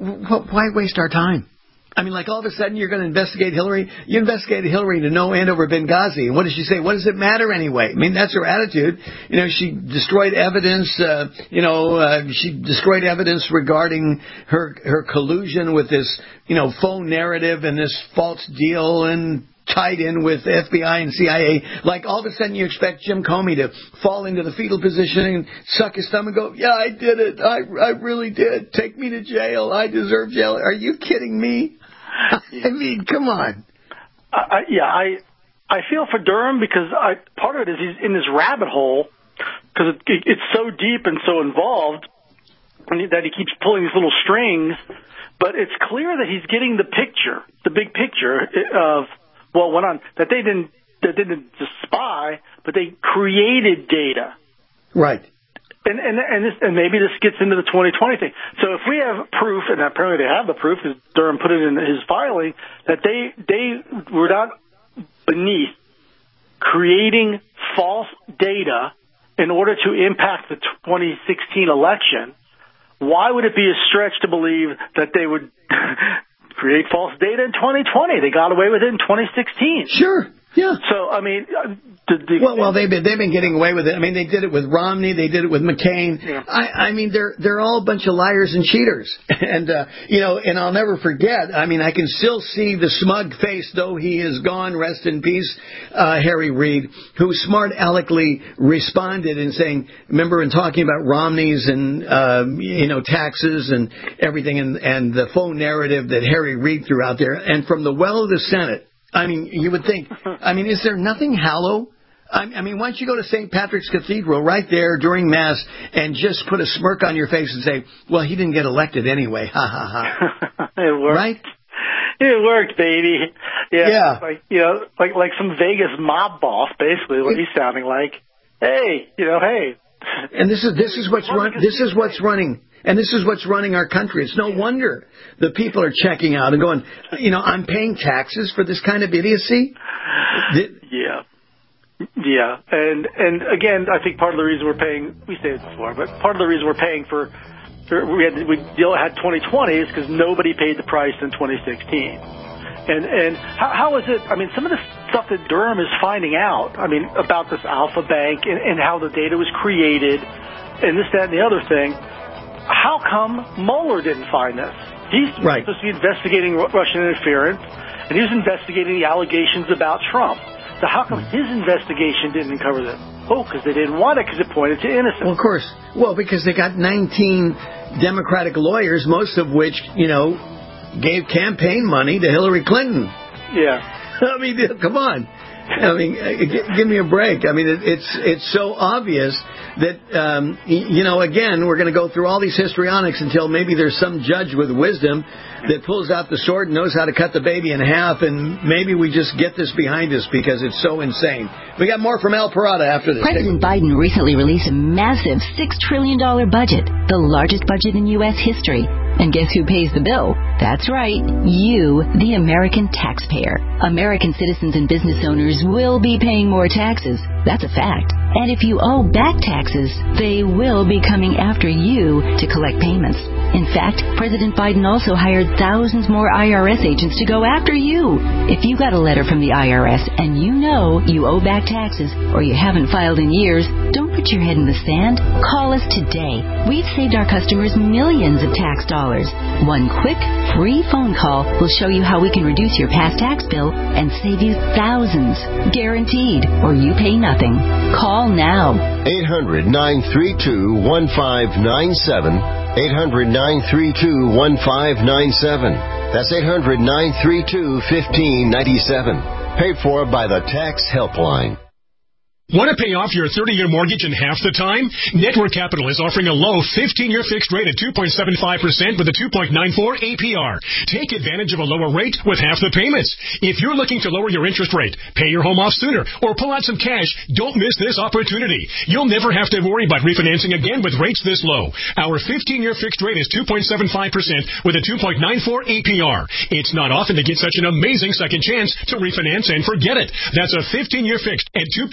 Why waste our time? I mean, like, all of a sudden you're going to investigate Hillary. You investigated Hillary to no end over Benghazi. And what did she say? What does it matter anyway? I mean, that's her attitude. You know, she destroyed evidence. Uh, you know, uh, she destroyed evidence regarding her her collusion with this, you know, faux narrative and this false deal. And tied in with F B I and C I A. Like all of a sudden you expect Jim Comey to fall into the fetal position and suck his thumb and go, yeah, I did it. I, I really did. Take me to jail. I deserve jail. Are you kidding me? I mean, come on. I, yeah, I I feel for Durham because I, part of it is he's in this rabbit hole because it, it, it's so deep and so involved and he, that he keeps pulling these little strings. But it's clear that he's getting the picture, the big picture of, well, went on, that they didn't, that they didn't just spy, but they created data. Right. And and and, this, and maybe this gets into the twenty twenty thing. So if we have proof, and apparently they have the proof, because Durham put it in his filing, that they they were not beneath creating false data in order to impact the twenty sixteen election, why would it be a stretch to believe that they would create false data in twenty twenty? They got away with it in twenty sixteen. Sure. Yeah. So, I mean... The, the, well, well, they've been, they've been getting away with it. I mean, they did it with Romney. They did it with McCain. Yeah. I, I mean, they're they're all a bunch of liars and cheaters. And, uh, you know, and I'll never forget, I mean, I can still see the smug face, though he is gone, rest in peace, uh, Harry Reid, who smart aleckly responded in saying, remember in talking about Romney's and, uh, you know, taxes and everything and, and the faux narrative that Harry Reid threw out there. And from the well of the Senate, I mean, you would think, I mean, is there nothing hollow? I mean, why don't you go to Saint Patrick's Cathedral right there during Mass and just put a smirk on your face and say, well, he didn't get elected anyway. Ha, ha, ha. It worked. Right? It worked, baby. Yeah. yeah. Like, you know, like, like some Vegas mob boss, basically, what he's sounding like. Hey, you know, hey. And this is, this is what's run, this is what's running. And this is what's running our country. It's no wonder the people are checking out and going, you know, I'm paying taxes for this kind of idiocy. Yeah. Yeah. And, and again, I think part of the reason we're paying, we say it before, but part of the reason we're paying for, we had, we had twenty twenty is because nobody paid the price in twenty sixteen. And, and how, how is it, I mean, some of the stuff that Durham is finding out, I mean, about this Alpha Bank and, and how the data was created and this, that, and the other thing, how come Mueller didn't find this? He's right. supposed to be investigating Russian interference, and he was investigating the allegations about Trump. So how come his investigation didn't uncover this? Oh, because they didn't want it because it pointed to innocence. Well, of course. Well, because they got nineteen Democratic lawyers, most of which, you know, gave campaign money to Hillary Clinton. Yeah. I mean, come on. I mean, give me a break. I mean, it, it's it's so obvious that, um, you know, again, we're going to go through all these histrionics until maybe there's some judge with wisdom that pulls out the sword and knows how to cut the baby in half, and maybe we just get this behind us because it's so insane. We got more from Al Parada after this. President Biden recently released a massive six trillion dollars budget, the largest budget in U S history. And guess who pays the bill? That's right, you, the American taxpayer. American citizens and business owners will be paying more taxes. That's a fact. And if you owe back taxes, they will be coming after you to collect payments. In fact, President Biden also hired thousands more I R S agents to go after you. If you got a letter from the I R S and you know you owe back taxes or you haven't filed in years, don't put your head in the sand. Call us today. We've saved our customers millions of tax dollars. One quick, free phone call will show you how we can reduce your past tax bill and save you thousands. Guaranteed, or you pay nothing. Call now. eight hundred, nine three two, one five nine seven. eight hundred, nine three two, one five nine seven. That's eight hundred, nine three two, one five nine seven. Paid for by the Tax Helpline. Want to pay off your thirty-year mortgage in half the time? Network Capital is offering a low fifteen-year fixed rate at two point seven five percent with a two point nine four A P R. Take advantage of a lower rate with half the payments. If you're looking to lower your interest rate, pay your home off sooner, or pull out some cash, don't miss this opportunity. You'll never have to worry about refinancing again with rates this low. Our fifteen-year fixed rate is two point seven five percent with a two point nine four A P R. It's not often to get such an amazing second chance to refinance and forget it. That's a fifteen-year fixed at two point seven five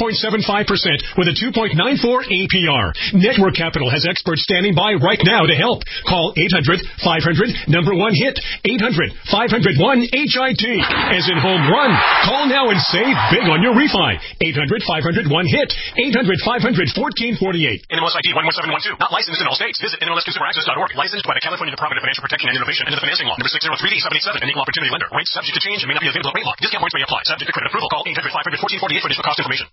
seventy-five percent with a two point nine four A P R. Network Capital has experts standing by right now to help. Call eight hundred, five hundred, number one hit, eight hundred, five hundred one, H I T, as in home run. Call now and save big on your refi. eight hundred, five hundred one, hit, eight hundred, five hundred, fourteen forty-eight. N M L S I D one one seven one two, not licensed in all states. Visit N M L S consumer access dot org. Licensed by the California Department of Financial Protection and Innovation under the Financing Law. Number six oh three D seventy-seven, an equal opportunity lender. Rates subject to change and may not be available at rate lock. Discount points may apply. Subject to credit approval. Call eight hundred, five hundred, fourteen forty-eight for additional cost information.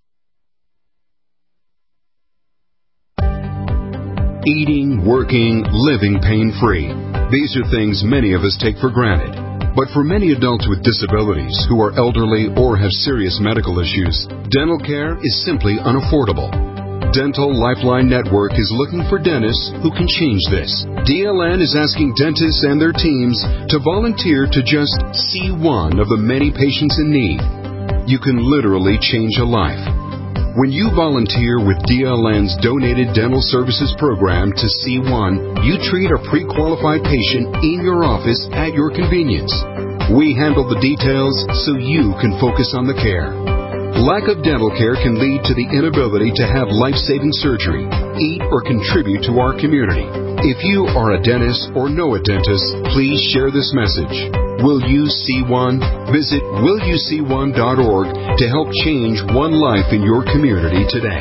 Eating, working, living pain-free. These are things many of us take for granted. But for many adults with disabilities who are elderly or have serious medical issues, dental care is simply unaffordable. Dental Lifeline Network is looking for dentists who can change this. D L N is asking dentists and their teams to volunteer to just see one of the many patients in need. You can literally change a life. When you volunteer with D L N's Donated Dental Services Program to C one, you treat a pre-qualified patient in your office at your convenience. We handle the details so you can focus on the care. Lack of dental care can lead to the inability to have life-saving surgery, eat, or contribute to our community. If you are a dentist or know a dentist, please share this message. Will you see one? Visit will you see one dot org to help change one life in your community today.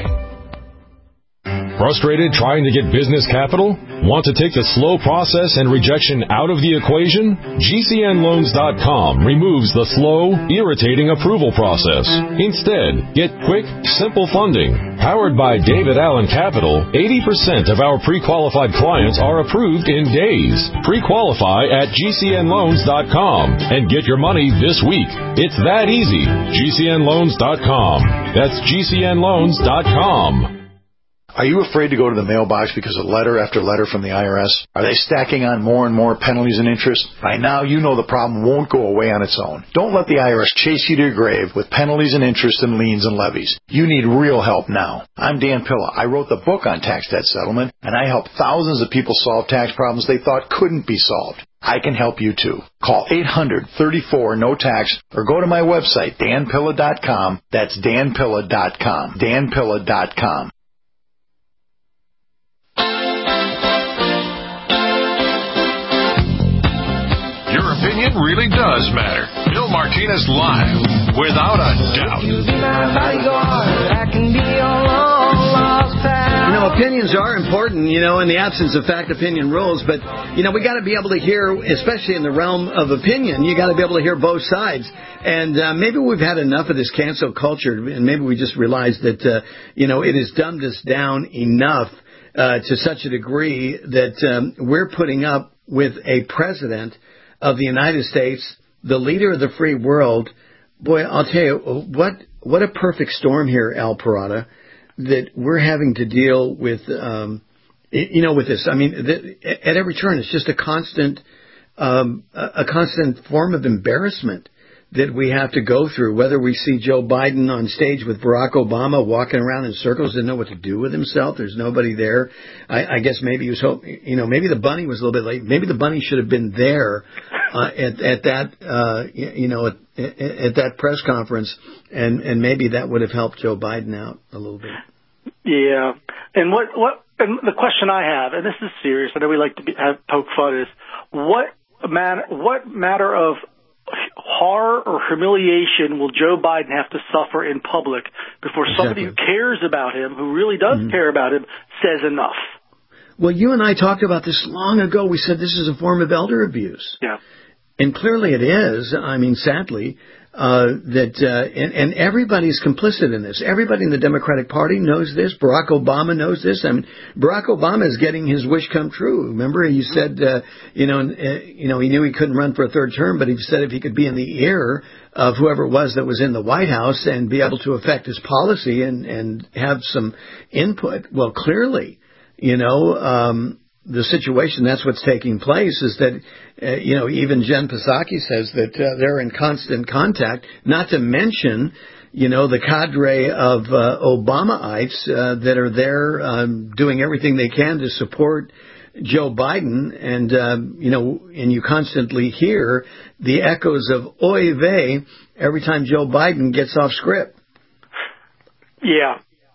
Frustrated trying to get business capital? Want to take the slow process and rejection out of the equation? G C N loans dot com removes the slow, irritating approval process. Instead, get quick, simple funding. Powered by David Allen Capital, eighty percent of our pre-qualified clients are approved in days. Pre-qualify at G C N loans dot com and get your money this week. It's that easy. G C N loans dot com. That's G C N loans dot com. Are you afraid to go to the mailbox because of letter after letter from the I R S? Are they stacking on more and more penalties and interest? By now, you know the problem won't go away on its own. Don't let the I R S chase you to your grave with penalties and interest and liens and levies. You need real help now. I'm Dan Pilla. I wrote the book on tax debt settlement, and I help thousands of people solve tax problems they thought couldn't be solved. I can help you too. Call eight hundred, thirty-four, no tax or go to my website, dan pilla dot com. That's dan pilla dot com. dan pilla dot com. Your opinion really does matter. Bill Martinez Live, without a doubt. You know, opinions are important, you know, in the absence of fact, opinion rules. But, you know, we got to be able to hear, especially in the realm of opinion, you got to be able to hear both sides. And uh, maybe we've had enough of this cancel culture, and maybe we just realized that, uh, you know, it has dumbed us down enough uh, to such a degree that um, we're putting up with a president of the United States, the leader of the free world. Boy, I'll tell you, what what a perfect storm here, Al Parada, that we're having to deal with, um, you know, with this. I mean, the, at every turn, it's just a constant, um, a constant form of embarrassment that we have to go through, whether we see Joe Biden on stage with Barack Obama walking around in circles, didn't know what to do with himself. There's nobody there. I, I guess maybe he was hoping, you know, maybe the bunny was a little bit late. Maybe the bunny should have been there uh, at, at that, uh, you know, at, at that press conference, and, and maybe that would have helped Joe Biden out a little bit. Yeah. And what, what, and the question I have, and this is serious, I know we like to be, have poke fun, is what matter, what matter of horror or humiliation will Joe Biden have to suffer in public before somebody exactly. who cares about him, who really does mm-hmm. care about him, says enough? Well, you and I talked about this long ago. We said this is a form of elder abuse. Yeah. And clearly it is. I mean, sadly, uh, that, uh, and, and everybody's complicit in this. Everybody in the Democratic Party knows this. Barack Obama knows this. I mean, Barack Obama is getting his wish come true. Remember, you said, uh, you know, uh, you know, he knew he couldn't run for a third term, but he said if he could be in the ear of whoever it was that was in the White House and be able to affect his policy and, and have some input. Well, clearly, you know, um, the situation, that's what's taking place, is that, uh, you know, even Jen Psaki says that uh, they're in constant contact, not to mention, you know, the cadre of uh, Obamaites uh, that are there um, doing everything they can to support Joe Biden. And, uh, you know, and you constantly hear the echoes of oy vey every time Joe Biden gets off script. Yeah.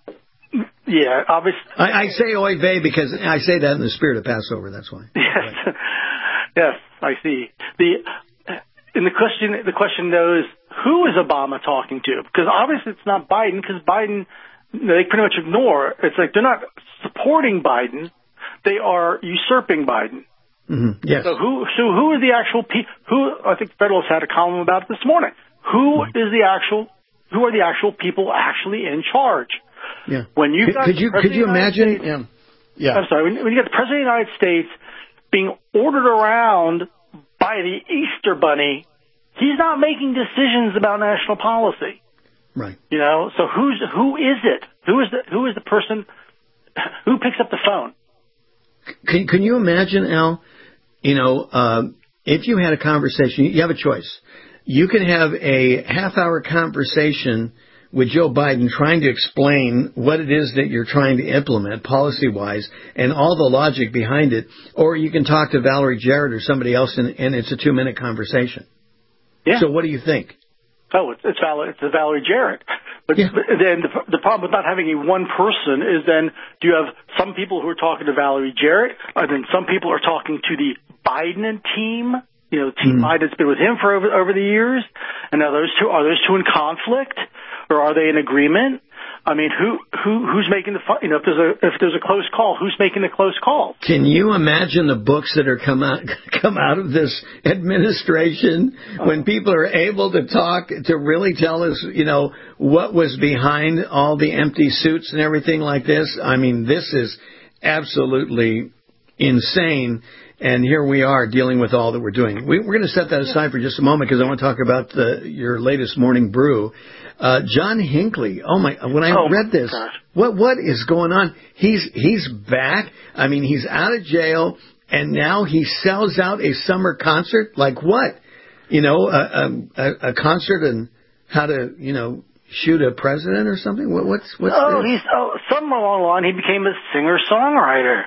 yeah, obviously. I, I say oy vey because I say that in the spirit of Passover. That's why. Yes, right. Yes, I see. The and the question the question though is, who is Obama talking to? Because obviously it's not Biden, because Biden, they pretty much ignore. It's like they're not supporting Biden, they are usurping Biden. Mm-hmm. Yes. So who so who are the actual people? Who I think Federalist had a column about it this morning. Who mm-hmm. is the actual? Who are the actual people actually in charge? Yeah. When you could, could you could you imagine? States, yeah. Yeah. I'm sorry. When, when you get the President of the United States being ordered around by the Easter Bunny, he's not making decisions about national policy. Right. You know. So who's who is it? Who is the who is the person who picks up the phone? Can Can you imagine, Al? You know, uh, if you had a conversation, you have a choice. You can have a half-hour conversation with Joe Biden trying to explain what it is that you're trying to implement policy-wise and all the logic behind it, or you can talk to Valerie Jarrett or somebody else, and, and it's a two-minute conversation. Yeah. So what do you think? Oh, it's it's, Val- it's a Valerie Jarrett. But, yeah. but then the, the problem with not having a one person is then do you have some people who are talking to Valerie Jarrett, and then some people are talking to the Biden team, you know, Team mm-hmm. Biden's been with him for over over the years, and now those two are those two in conflict, or are they in agreement? I mean, who who who's making the you know if there's a if there's a close call, who's making the close call? Can you imagine the books that are come out come out of this administration when people are able to talk to really tell us, you know, what was behind all the empty suits and everything like this? I mean, this is absolutely insane. And here we are dealing with all that we're doing. We, we're going to set that aside for just a moment because I want to talk about the, your latest morning brew. Uh, John Hinckley. Oh my! When I oh, read this, gosh. what what is going on? He's he's back. I mean, he's out of jail, and now he sells out a summer concert. Like what? You know, a, a, a concert and how to you know shoot a president or something. What, what's what's? Oh, this? he's oh, somewhere along the line he became a singer songwriter.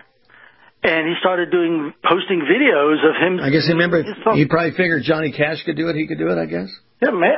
And he started doing, posting videos of him. I guess he remember, he probably figured Johnny Cash could do it, he could do it, I guess. Yeah, man,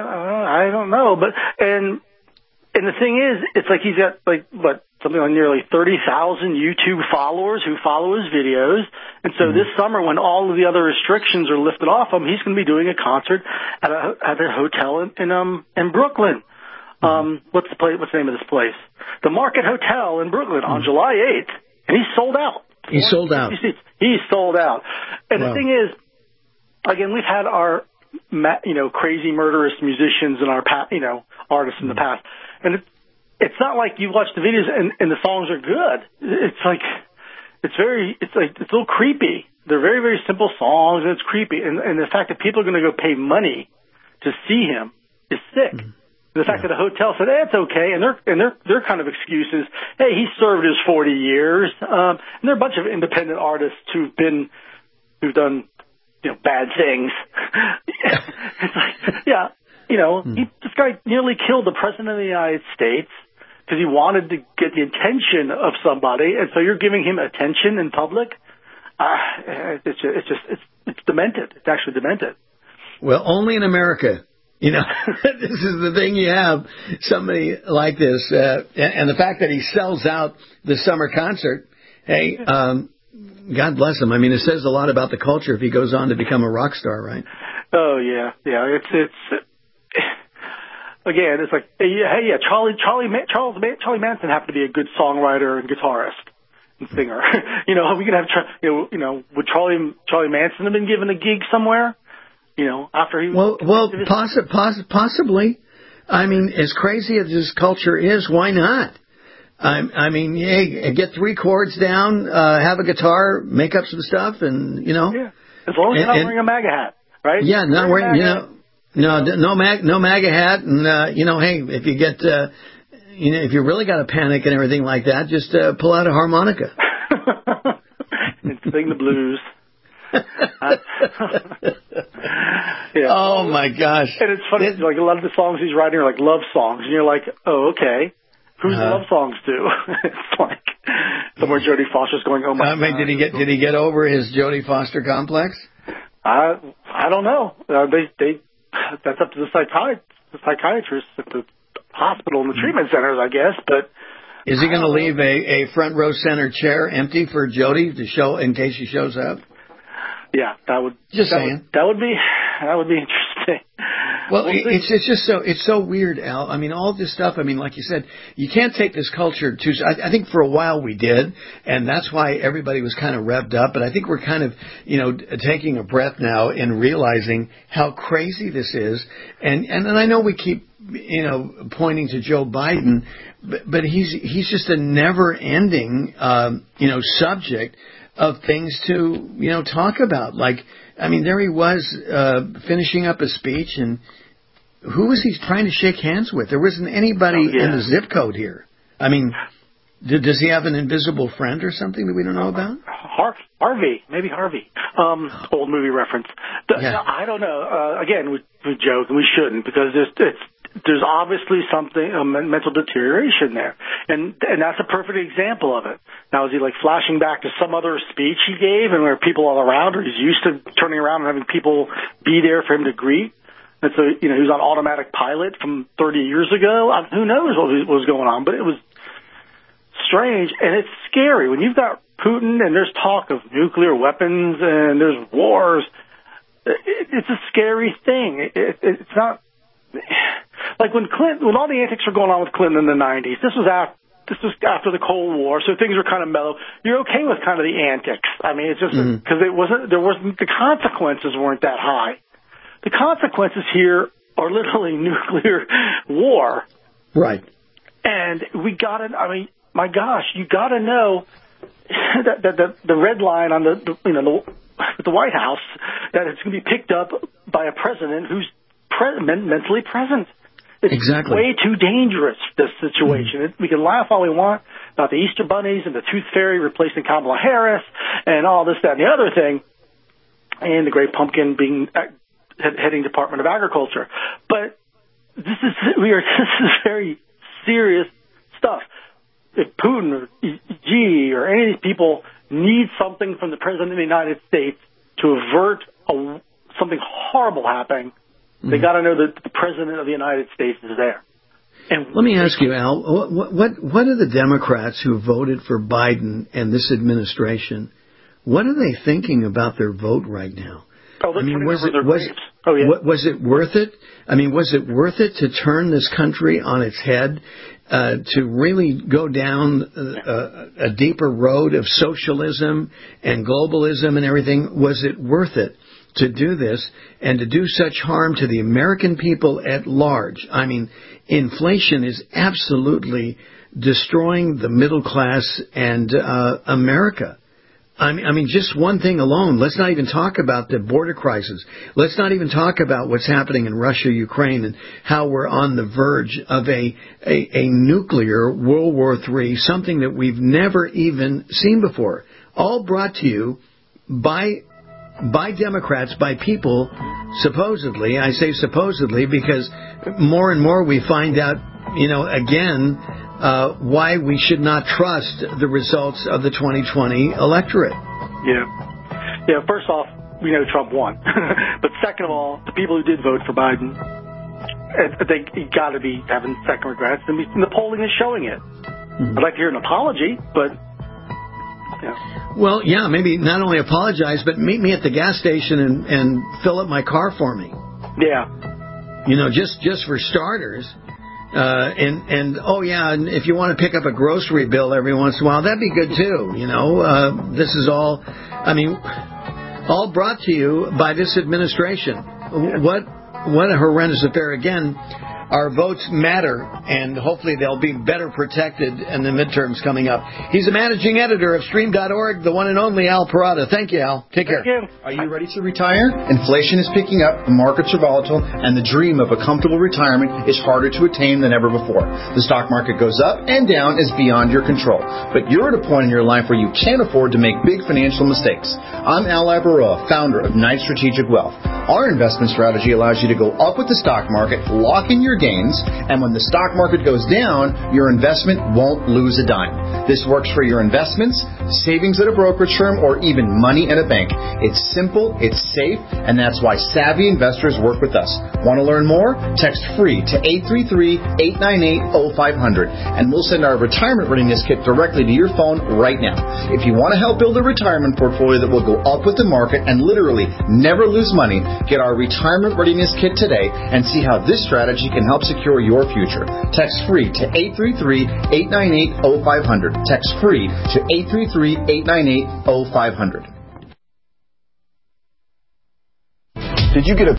I, I don't know. But, and, and the thing is, it's like he's got like, what, something like nearly thirty thousand YouTube followers who follow his videos. And so mm-hmm. this summer, when all of the other restrictions are lifted off him, he's going to be doing a concert at a, at a hotel in, in, um, in Brooklyn. Mm-hmm. Um, what's the place, what's the name of this place? The Market Hotel in Brooklyn mm-hmm. on July eighth. And he's sold out. He's sold out. He's sold out. And wow. the thing is, again, we've had our, you know, crazy murderous musicians and our, you know, artists in the past. And it, it's not like you watch the videos and, and the songs are good. It's like, it's very, it's like, it's a little creepy. They're very, very simple songs and it's creepy. And, and the fact that people are going to go pay money to see him is sick. Mm-hmm. The fact yeah. that a hotel said, eh, it's okay, and their and their their kind of excuses, hey, he served his forty years. Um, and there are a bunch of independent artists who've been, who've done, you know, bad things. It's like, yeah, you know, hmm. he, this guy nearly killed the president of the United States because he wanted to get the attention of somebody, and so you're giving him attention in public. Uh, it's just, it's just, it's, it's demented. It's actually demented. Well, only in America. You know, this is the thing you have, somebody like this. Uh, and the fact that he sells out the summer concert, hey, um, God bless him. I mean, it says a lot about the culture if he goes on to become a rock star, right? Oh, yeah. Yeah, it's, it's, again, it's like, hey, yeah, Charlie, Charlie, Charles, Charlie Manson happened to be a good songwriter and guitarist and singer. You know, we could have, you know, you know, would Charlie, Charlie Manson have been given a gig somewhere? You know, after he well, well, possi- poss- possibly. I mean, as crazy as this culture is, why not? I, I mean, hey, get three chords down, uh, have a guitar, make up some stuff, and you know. Yeah, as long as you're not and, wearing a MAGA hat, right? Yeah, not wearing, you know, no, no mag, no MAGA hat, and uh, you know, hey, if you get, uh, you know, if you really got a panic and everything like that, just uh, pull out a harmonica and sing the blues. Yeah. Oh my gosh! And it's funny, it, like a lot of the songs he's writing are like love songs, and you're like, oh, okay, who's uh-huh. the love songs to? It's like somewhere Jodie Foster's going, oh my. I mean, God. did he get did he get over his Jodie Foster complex? I I don't know. Uh, they they that's up to the psychiatrist, the psychiatrists at the hospital and the treatment centers, I guess. But Is he going to leave a, a front row center chair empty for Jody to show in case she shows up? Yeah, that would just that saying would, that would be that would be interesting. Well, it's it's just so it's so weird, Al. I mean, all this stuff. I mean, like you said, you can't take this culture too. I, I think for a while we did, and that's why everybody was kind of revved up. But I think we're kind of, you know, taking a breath now and realizing how crazy this is. And and, and I know we keep, you know, pointing to Joe Biden, but, but he's he's just a never-ending, um, you know, subject of things to, you know, talk about. Like, I mean, there he was uh, finishing up a speech, and who was he trying to shake hands with? There wasn't anybody oh, yeah. in the zip code here. I mean, did, does he have an invisible friend or something that we don't know about? Har- Harvey, maybe Harvey. Um, old movie reference. The, yeah. I don't know. Uh, again, we, we joke, and we shouldn't, because there's, it's, there's obviously something, a mental deterioration there. And and that's a perfect example of it. Now, is he like flashing back to some other speech he gave and where people all around, or he's used to turning around and having people be there for him to greet? And so, you know, he was on automatic pilot from thirty years ago. I, who knows what was going on, but it was strange, and it's scary. When you've got Putin and there's talk of nuclear weapons and there's wars, it, it's a scary thing. It, it, it's not... Like when Clinton, when all the antics were going on with Clinton in the nineties, this was after this was after the Cold War, so things were kind of mellow. You're okay with kind of the antics. I mean, it's just because mm-hmm. it wasn't there wasn't the consequences weren't that high. The consequences here are literally nuclear war, right? And we got to. I mean, my gosh, you got to know that, that the the red line on the, the you know the, the White House, that it's going to be picked up by a president who's Pre- mentally present. It's exactly. way too dangerous, this situation. Mm-hmm. We can laugh all we want about the Easter bunnies and the tooth fairy replacing Kamala Harris and all this, that, and the other thing, and the great pumpkin being uh, heading Department of Agriculture. But this is we are this is very serious stuff. If Putin or Xi or any of these people need something from the President of the United States to avert a, something horrible happening, they got to know that the President of the United States is there. And let me ask you, Al, what, what what are the Democrats who voted for Biden and this administration? What are they thinking about their vote right now? Oh, they're I mean, was it their was oh, yeah. was it worth it? I mean, was it worth it to turn this country on its head, uh, to really go down a, a deeper road of socialism and globalism and everything? Was it worth it to do this and to do such harm to the American people at large? I mean, inflation is absolutely destroying the middle class and uh, America. I mean, I mean, just one thing alone. Let's not even talk about the border crisis. Let's not even talk about what's happening in Russia, Ukraine, and how we're on the verge of a, a, a nuclear World War Three, something that we've never even seen before. All brought to you by by Democrats, by people, supposedly. I say supposedly because more and more we find out, you know, again, uh, why we should not trust the results of the twenty twenty electorate. Yeah. Yeah, first off, we know Trump won. But second of all, the people who did vote for Biden, I think you got to be having second regrets, and the polling is showing it. Mm-hmm. I'd like to hear an apology, but... Yeah. Well, yeah, maybe not only apologize, but meet me at the gas station and, and fill up my car for me. Yeah. You know, just, just for starters. Uh, and, and, oh, yeah, and if you want to pick up a grocery bill every once in a while, that'd be good, too. You know, uh, this is all, I mean, all brought to you by this administration. Yeah. What, what a horrendous affair. Again, our votes matter, and hopefully they'll be better protected in the midterms coming up. He's the managing editor of Stream dot org, the one and only Al Parada. Thank you, Al. Take care. Thank you. Are you ready to retire? Inflation is picking up, the markets are volatile, and the dream of a comfortable retirement is harder to attain than ever before. The stock market goes up and down is beyond your control. But you're at a point in your life where you can't afford to make big financial mistakes. I'm Al Ibaroa, founder of Knight Strategic Wealth. Our investment strategy allows you to go up with the stock market, lock in your gains, and when the stock market goes down, your investment won't lose a dime. This works for your investments, savings at a brokerage firm, or even money in a bank. It's simple, it's safe, and that's why savvy investors work with us. Want to learn more? Text FREE to eight three three, eight nine eight, zero five zero zero, and we'll send our retirement readiness kit directly to your phone right now. If you want to help build a retirement portfolio that will go up with the market and literally never lose money, get our retirement readiness kit today and see how this strategy can help secure your future. Text FREE to eight three three, eight nine eight, zero five zero zero. Text FREE to eight three three, eight nine eight, zero five zero zero. Did you get a